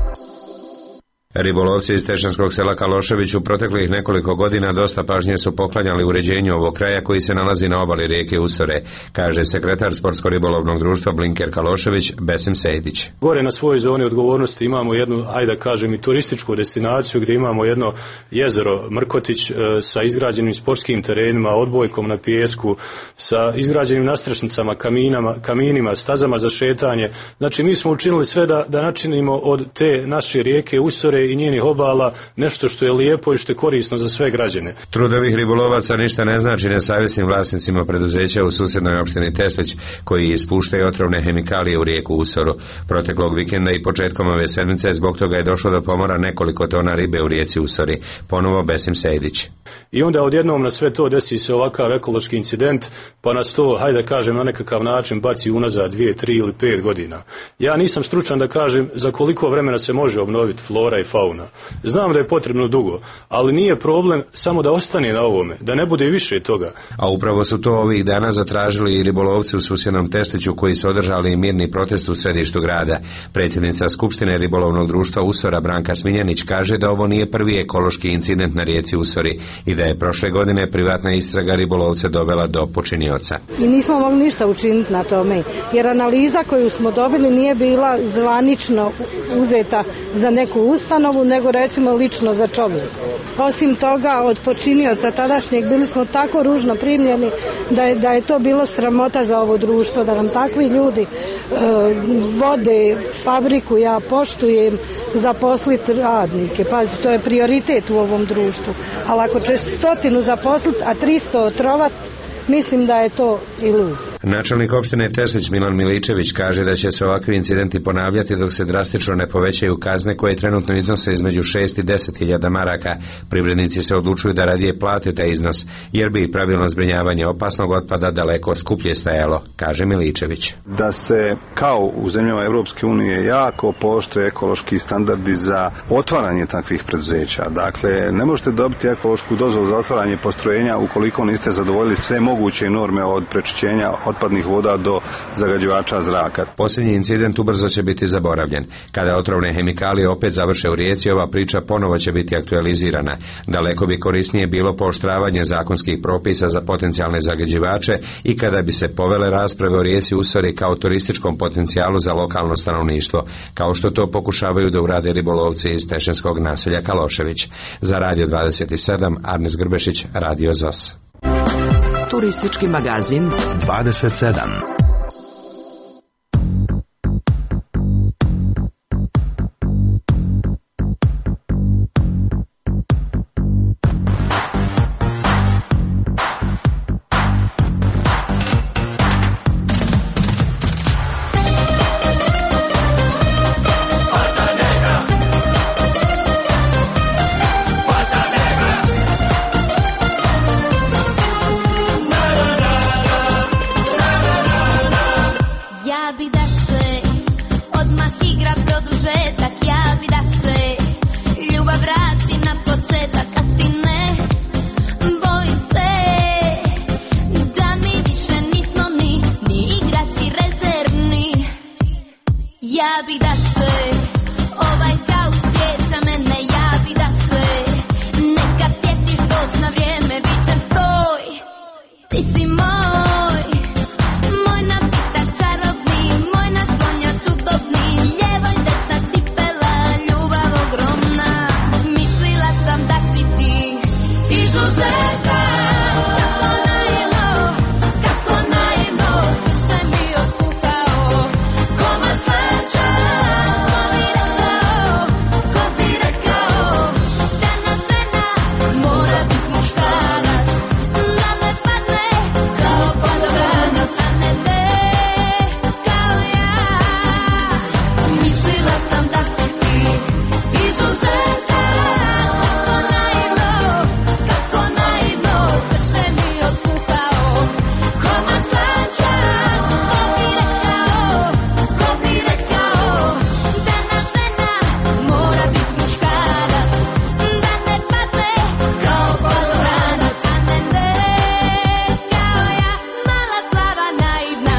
[SPEAKER 15] Ribolovci iz Tešanskog sela Kalošević u proteklih nekoliko godina dosta pažnje su poklanjali uređenju ovog kraja koji se nalazi na obali rijeke Usore, kaže sekretar Sportsko-ribolovnog društva Blinker Kalošević Besim Sejdić.
[SPEAKER 16] Gore na svojoj zoni odgovornosti imamo jednu, ajde da kažem, i turističku destinaciju gdje imamo jedno jezero Mrkotić e, sa izgrađenim sportskim terenima, odbojkom na pijesku, sa izgrađenim nastrešnicama, kaminama, kaminima, stazama za šetanje. Znači mi smo učinili sve da, da načinimo od te naše rijeke Usore i njenih obala nešto što je lijepo i što je korisno za sve građane.
[SPEAKER 15] Trud ovih ribolovaca ništa ne znači nesavjesnim vlasnicima preduzeća u susjednoj opštini Teslić koji ispuštaju otrovne hemikalije u rijeku Usoru. Proteklog vikenda i početkom ove sedmice zbog toga je došlo do pomora nekoliko tona ribe u rijeci Usori. Ponovo Besim Sejdić.
[SPEAKER 16] I onda odjednom na sve to desi se ovakav ekološki incident, pa nas to, hajde da kažem, na nekakav način baci unazad dvije, tri ili pet godina. Ja nisam stručan da kažem za koliko vremena se može obnoviti flora i fauna. Znam da je potrebno dugo, ali nije problem samo da ostane na ovome, da ne bude više toga.
[SPEAKER 15] A upravo su to ovih dana zatražili i ribolovci u susjednom Tesliću koji su održali mirni protest u središtu grada. Predsjednica Skupštine ribolovnog društva Usora Branka Smiljanić kaže da ovo nije prvi ekološki incident na rijeci Usori i da je prošle godine privatna istraga ribolovce dovela do počinioca.
[SPEAKER 17] Mi nismo mogli ništa učiniti na tome, jer analiza koju smo dobili nije bila zvanično uzeta za neku ustanovu, nego recimo lično za čovjeka. Osim toga, od počinioca tadašnjeg bili smo tako ružno primljeni da je, da je to bilo sramota za ovo društvo, da nam takvi ljudi e, vode fabriku. Ja poštujem zaposliti radnike, pazi, to je prioritet u ovom društvu, ali ako ćeš stotinu zaposliti, a tristo otrovat, mislim da je to iluzija.
[SPEAKER 15] Načelnik opštine Teslić Milan Miličević kaže da će se ovakvi incidenti ponavljati dok se drastično ne povećaju kazne koje trenutno iznose između šest i deset hiljada maraka. Privrednici se odlučuju da radije plate taj iznos, jer bi pravilno zbrinjavanje opasnog otpada daleko skuplje stajalo, kaže Miličević.
[SPEAKER 18] Da se kao u zemljama Europske unije jako poštuje ekološki standardi za otvaranje takvih preduzeća. Dakle, ne možete dobiti ekološku dozvolu za otvaranje postrojenja ukoliko niste zadovoljili sve moguće norme od prečišćenja otpadnih voda do zagađivača zraka.
[SPEAKER 15] Posljednji incident ubrzo će biti zaboravljen. Kada otrovne hemikalije opet završe u rijeci, ova priča ponovo će biti aktualizirana. Daleko bi korisnije bilo pooštravanje zakonskih propisa za potencijalne zagađivače i kada bi se povele rasprave o rijeci Usori kao turističkom potencijalu za lokalno stanovništvo, kao što to pokušavaju da urade ribolovci iz tešanskog naselja Kalošević. Za Radio dvadeset sedam, Arnes Grbešić, Radio Zas.
[SPEAKER 5] Turistički magazin
[SPEAKER 4] dvadeset sedam.
[SPEAKER 19] Negra.
[SPEAKER 2] ja bi da se odmah igra produžetak, ja bi da se ljubav vrati na početak, a ti ne, bojim se da mi više nismo ni, ni igrači rezervni. Ja bi da se ovaj kaos sjeća mene, ja bi da se nekad sjetiš doć na vrijeme, bit ćem stoj, ti si moj, moj napitak čarobni, moj naslonjač udobni, lijevo i desna cipela, ljubav ogromna, mislila sam da si ti izuzetak. Kako naivno, kako naivno, srce mi otpuhao, koma slađa, ko bi rekao, ko bi rekao, da na žena mora bit muškarac, da ne padne kao padobranac, a ne ne kao ja. Mislila sam da si ti izuzetak. Kako naivno, kako naivno, srce mi otpuhao, koma slađa, ko bi rekao, ko bi rekao, da na žena mora bit muškarac, da ne padne kao padobranac, a ne ne kao ja, mala plava naivna.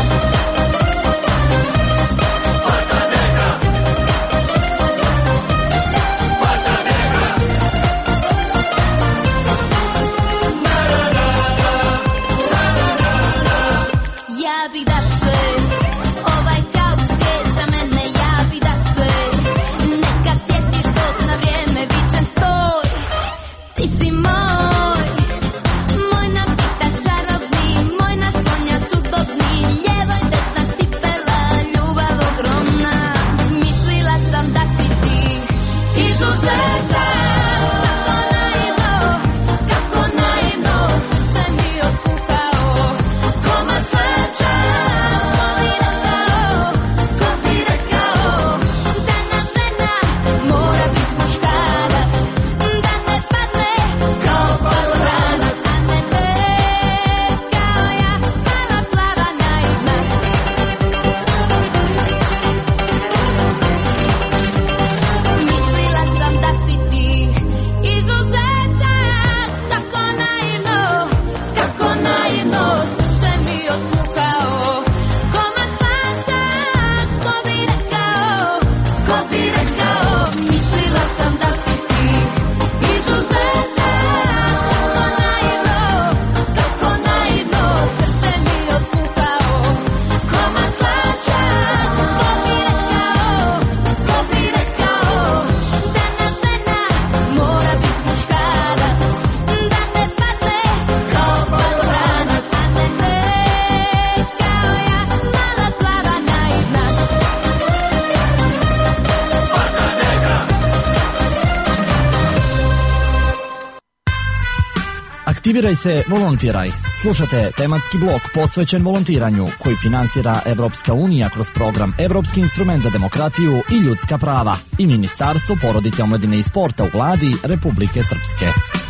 [SPEAKER 2] Ja bi da se ovaj kaos sjeća mene, ja bi da se nekad sjetiš doć na vrijeme, bit ćem stoj, ti si moj, moj napitak čarobni, moj naslonjač udobni, lijevo i desna cipela, ljubav ogromna, mislila sam da si ti izuzetak. Kako naivno, kako naivno, srce mi otpuhao, koma slađa, ko bi rekao, ko bi rekao, da na žena mora bit muškarac, da ne padne kao padobranac, a ne ne kao ja, mala plava naivna. Mislila sam da si ti izuzetak. Kako naivno, kako naivno, srce mi otpuhao, koma slađa, ko bi rekao, ko bi rekao, mislila sam da si ti izuzetak. Kako naivno, kako naivno, srce mi otpuhao, koma slađa, ko bi rekao, ko bi rekao, da na žena mora bit muškarac, da ne padne kao padobranac, a ne ne kao ja, mala plava naivna.
[SPEAKER 6] Aktiviraj se, volontiraj. Slušate tematski blok posvećen volontiranju koji finansira Evropska unija kroz program Evropski instrument za demokratiju i ljudska prava i Ministarstvo porodice, omladine i sporta u vladi Republike Srpske.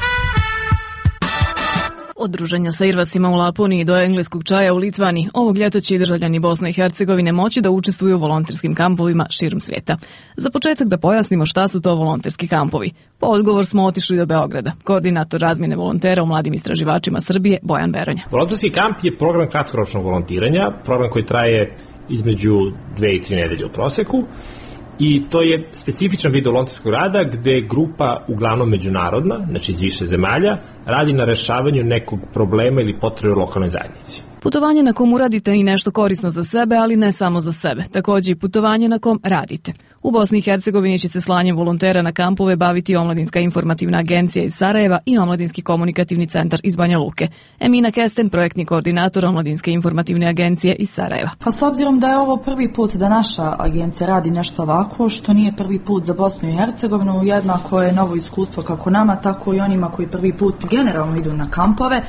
[SPEAKER 19] Od druženja sa Irvasima u Laponiji do engleskog čaja u Litvani, ovog ljeta će i državljani Bosne i Hercegovine moći da učestvuju u volonterskim kampovima širom svijeta. Za početak da pojasnimo šta su to volonterski kampovi. Po odgovor smo otišli do Beograda. Koordinator razmjene volontera u mladim istraživačima Srbije, Bojan Beronja.
[SPEAKER 20] Volonterski kamp je program kratkoročnog volontiranja, program koji traje između dve i tri nedelje u proseku. I to je specifičan vid volonterskog rada gde grupa, uglavnom međunarodna, znači iz više zemalja, radi na rešavanju nekog problema ili potrebe u lokalnoj zajednici.
[SPEAKER 19] Putovanje na kom uradite i nešto korisno za sebe, ali ne samo za sebe. Također i putovanje na kom radite. U Bosni i Hercegovini će se slanjem volontera na kampove baviti Omladinska informativna agencija iz Sarajeva i Omladinski komunikativni centar iz Banja Luke. Emina Kesten, projektni koordinator Omladinske informativne agencije iz Sarajeva.
[SPEAKER 21] Pa s obzirom da je ovo prvi put da naša agencija radi nešto ovako, što nije prvi put za Bosnu i Hercegovinu, jednako je novo iskustvo kako nama, tako i onima koji prvi put generalno idu na kampove.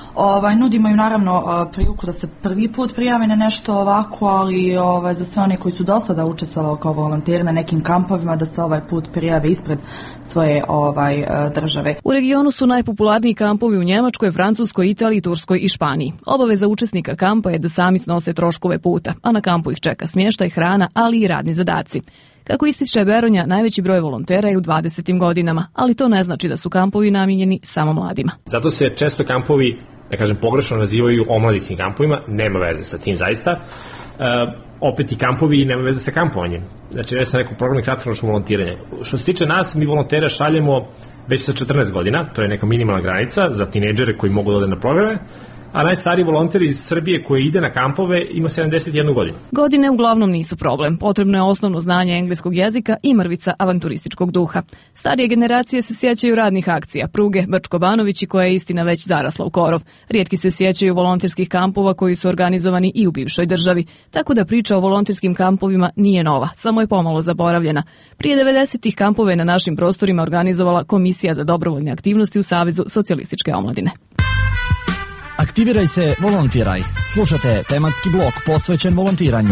[SPEAKER 21] Ovaj, nudimo im naravno priliku da se prvi put prijave na nešto ovako, ali ovaj, za sve one koji su do sada učestvovali kao volonteri na nekim kampovima da se ovaj put prijave ispred svoje ovaj, države.
[SPEAKER 19] U regionu su najpopularniji kampovi u Njemačkoj, Francuskoj, Italiji, Turskoj i Španiji. Obaveza učesnika kampa je da sami snose troškove puta, a na kampu ih čeka smještaj, hrana, ali i radni zadaci. Kako ističe Beronja, najveći broj volontera je u dvadesetim godinama, ali to ne znači da su kampovi namijenjeni samo mladima.
[SPEAKER 20] Zato se često kampovi, da kažem, pogrešno nazivaju omladinskim kampovima, nema veze sa tim zaista. E, opet i kampovi nema veze sa kampovanjem. Znači, ne sam rekao program kratkoročnog volontiranja. Što se tiče nas, mi volontera šaljemo već sa četrnaest godina, to je neka minimalna granica za tinejdžere koji mogu da ode na programe, a najstariji volonter iz Srbije koji ide na kampove ima sedamdeset jednu godinu.
[SPEAKER 19] Godine uglavnom nisu problem. Potrebno je osnovno znanje engleskog jezika i mrvica avanturističkog duha. Starije generacije se sjećaju radnih akcija, pruge Brčko-Banovići koja je istina već zarasla u korov. Rijetki se sjećaju volonterskih kampova koji su organizovani i u bivšoj državi, tako da priča o volonterskim kampovima nije nova, samo je pomalo zaboravljena. Prije devedesetih kampove na našim prostorima organizovala Komisija za dobrovoljne aktivnosti u Savezu socijalističke omladine.
[SPEAKER 6] Aktiviraj se, volontiraj. Slušate tematski blok posvećen volontiranju.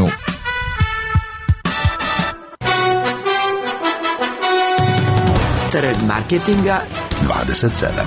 [SPEAKER 5] Trend marketinga
[SPEAKER 4] dvadeset sedam.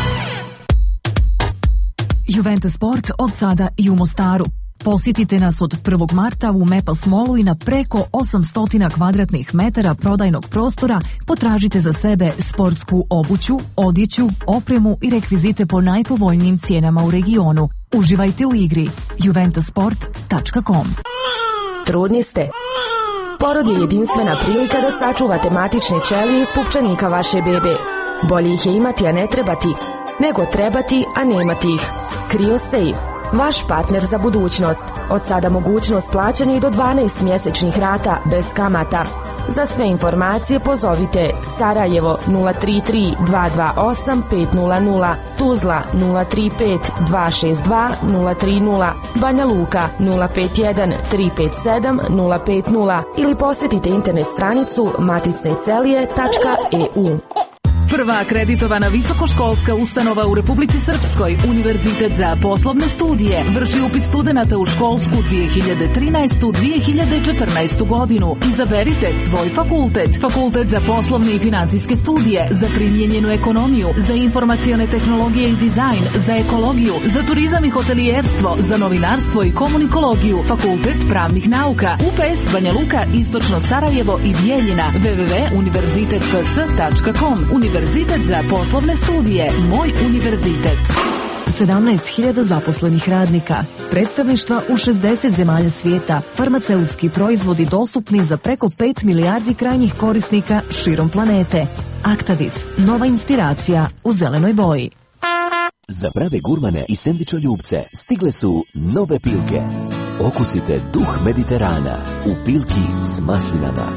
[SPEAKER 7] Juventus Sport od sada i u Mostaru. Posjetite nas od prvog marta u Mepas Mallu i na preko osamsto kvadratnih metara prodajnog prostora potražite za sebe sportsku obuću, odjeću, opremu i rekvizite po najpovoljnijim cijenama u regionu. Uživajte u igri. juventus sport tačka com.
[SPEAKER 8] Trudni ste? Porod je jedinstvena prilika da sačuvate matične ćelije iz pupčanika vaše bebe. Bolje ih je imati, a ne trebati, nego trebati, a nemati ih. CryoSafe. Vaš partner za budućnost. Od sada mogućnost plaćanja i do dvanaest mjesečnih rata bez kamata. Za sve informacije pozovite Sarajevo nula tri tri dva dva osam pet nula nula, Tuzla nula tri pet dva šest dva nula tri nula, Banja Luka nula pet jedan tri pet sedam nula pet nula ili posjetite internet stranicu maticnecelije tačka e u.
[SPEAKER 7] Prva akreditovana visokoškolska ustanova u Republici Srpskoj, Univerzitet za poslovne studije, vrši upis studenata u školsku dvije hiljade trinaestu dvije hiljade četrnaestu godinu. Izaberite svoj fakultet. Fakultet za poslovne i finansijske studije, za primijenjenu ekonomiju, za informacione tehnologije i dizajn, za ekologiju, za turizam i hotelijerstvo, za novinarstvo i komunikologiju. Fakultet pravnih nauka, U P S Banja Luka, Istočno Sarajevo i Bijeljina. w w w tačka univerzitet p s tačka com. Univerzitet za poslovne studije. Moj univerzitet. sedamnaest hiljada zaposlenih radnika, predstavništva u šezdeset zemalja svijeta, farmaceutski proizvodi dostupni za preko pet milijardi krajnjih korisnika širom planete. Actavis, nova inspiracija u zelenoj boji.
[SPEAKER 22] Za prave gurmane i sendvičoljubce stigle su nove pilke. Okusite duh Mediterana u pilki s maslinama.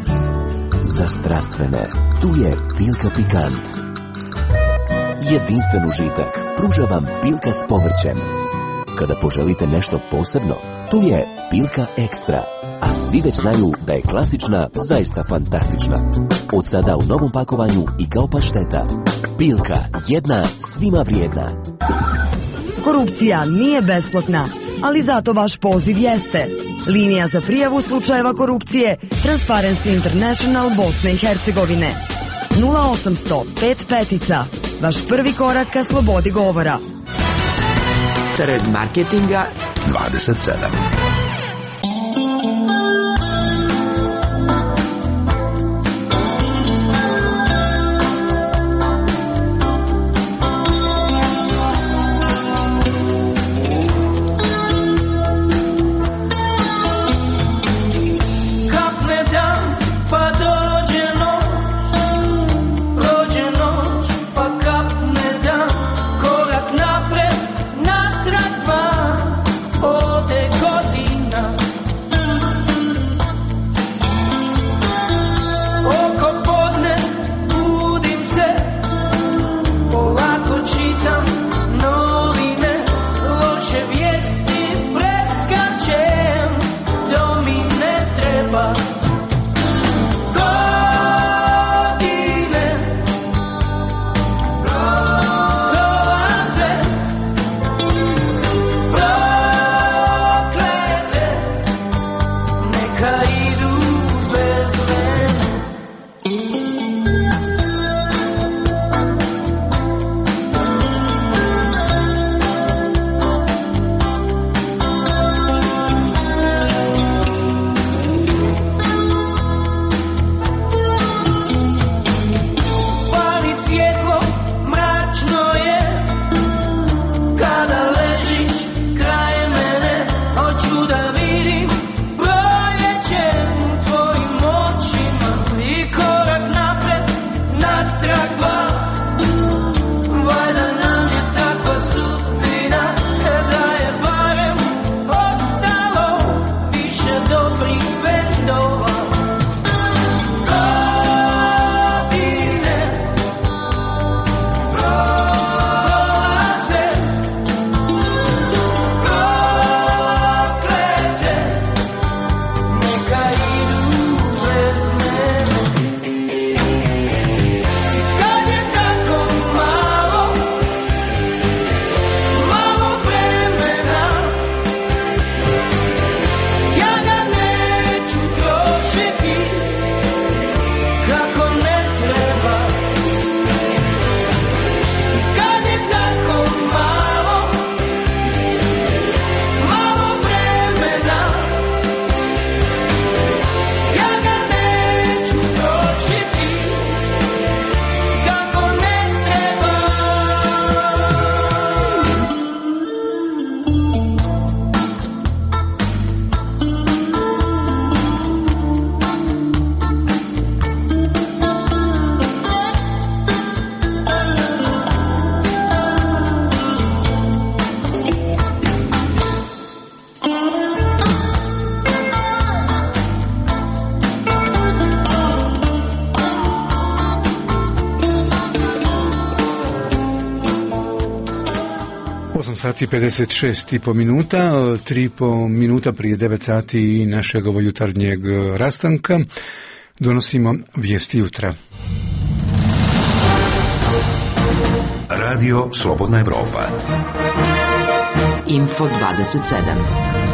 [SPEAKER 22] Za strastvene, tu je Pilka Pikant. Jedinstven užitak pruža vam Pilka s povrćem. Kada poželite nešto posebno, tu je Pilka Ekstra. A svi već znaju da je klasična zaista fantastična. Od sada u novom pakovanju i kao pašteta. Pilka, jedna svima vrijedna.
[SPEAKER 23] Korupcija nije besplatna, ali zato vaš poziv jeste. Linija za prijavu slučajeva korupcije Transparency International Bosne i Hercegovine. nula osamsto pet petica. Vaš prvi korak ka slobodi govora.
[SPEAKER 5] Trend marketinga
[SPEAKER 4] dvadeset sedam.
[SPEAKER 24] Korak napred, natrag dva, ode god
[SPEAKER 1] sati i pedeset šest i po minuta, tri i po minuta prije devet sati našeg ovo jutarnjeg rastanka. Donosimo vijesti jutra.
[SPEAKER 4] Radio Slobodna Evropa.
[SPEAKER 5] Info dvadeset sedam.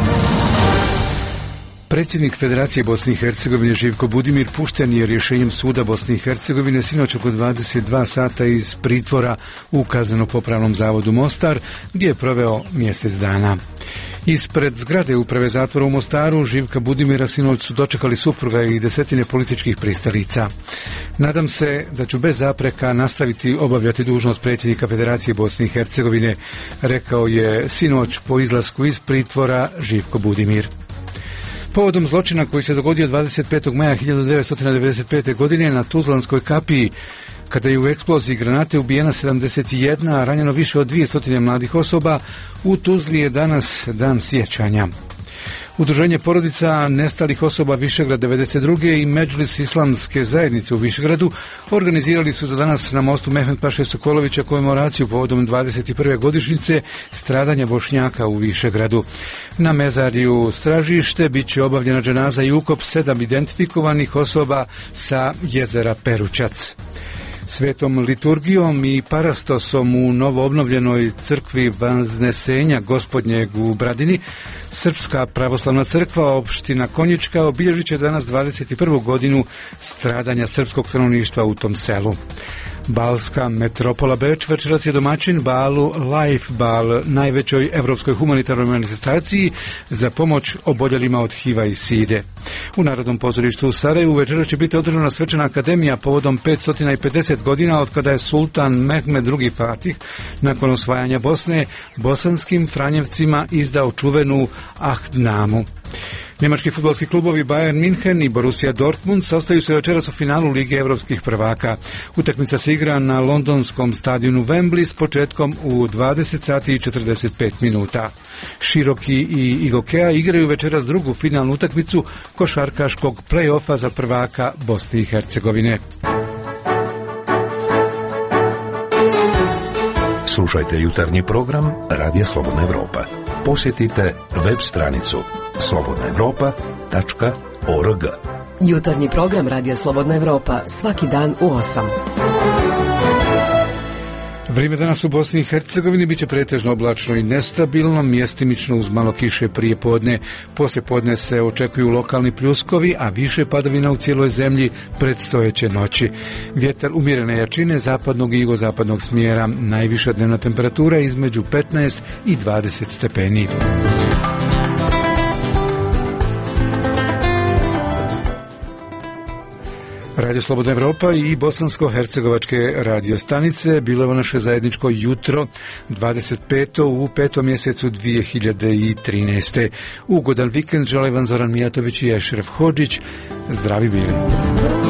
[SPEAKER 1] Predsjednik Federacije Bosne i Hercegovine Živko Budimir pušten je rješenjem suda Bosne i Hercegovine sinoć oko dvadeset dva sata iz pritvora u Kazneno-popravnom zavodu Mostar, gdje je proveo mjesec dana. Ispred zgrade uprave zatvora u Mostaru Živka Budimira sinoć su dočekali supruga i desetine političkih pristalica. Nadam se da ću bez zapreka nastaviti obavljati dužnost predsjednika Federacije Bosne i Hercegovine, rekao je sinoć po izlasku iz pritvora Živko Budimir. Povodom zločina koji se dogodio dvadeset petog maja hiljadu devetsto devedeset pete. godine na Tuzlanskoj kapiji, kada je u eksploziji granate ubijena sedamdeset jedna, a ranjeno više od dvjesto mladih osoba, u Tuzli je danas dan sjećanja. Udruženje porodica nestalih osoba Višegrad devedeset druge i Medžlis islamske zajednice u Višegradu organizirali su za danas na mostu Mehmed Paše Sokolovića komemoraciju povodom dvadeset prve godišnjice stradanja Bošnjaka u Višegradu. Na mezarju Stražište bit će obavljena dženaza i ukop sedam identifikovanih osoba sa jezera Peručac. Svetom liturgijom i parastosom u novoobnovljenoj crkvi Vaznesenja Gospodnjeg u Bradini, Srpska pravoslavna crkva opština Konjička obilježit će danas dvadeset prvu godinu stradanja srpskog stanovništva u tom selu. Balska metropola Beč večeras je domaćin balu Life Bal, najvećoj evropskoj humanitarnoj manifestaciji za pomoć oboljelima od HIV-a i side. U Narodnom pozorištu u Sarajevu večeras će biti održana svečana akademija povodom petsto pedeset godina od kada je sultan Mehmed drugi Fatih nakon osvajanja Bosne bosanskim Franjevcima izdao čuvenu Ahdnamu. Njemački fudbalski klubovi Bayern München i Borussia Dortmund sastaju se večeras u finalu Lige evropskih prvaka. Utakmica se igra na londonskom stadionu Wembley s početkom u dvadeset sati i četrdeset pet minuta. Široki i Igokea igraju večeras drugu finalnu utakmicu košarkaškog play-offa za prvaka Bosne i Hercegovine.
[SPEAKER 4] Slušajte jutarnji program Radija Slobodna Evropa. Posjetite web stranicu slobodna evropa tačka org.
[SPEAKER 23] Jutarnji program Radija Slobodna Evropa svaki dan u osam.
[SPEAKER 1] Vrijeme danas u Bosni i Hercegovini biće pretežno oblačno i nestabilno, mjestimično uz malo kiše prije podne. Poslije podne se očekuju lokalni pljuskovi, a više padavina u cijeloj zemlji predstojeće noći. Vjetar umjerene jačine zapadnog i jugozapadnog smjera, najviša dnevna temperatura između petnaest i dvadeset stepeni. Radio Slobodna Evropa i bosansko-hercegovačke radio stanice bilo je naše zajedničko jutro dvadeset peto u petom mjesecu dvije hiljade trinaeste. Ugodan vikend žele vam Zoran Mijatović i Ešref Hodžić. Zdravi bili.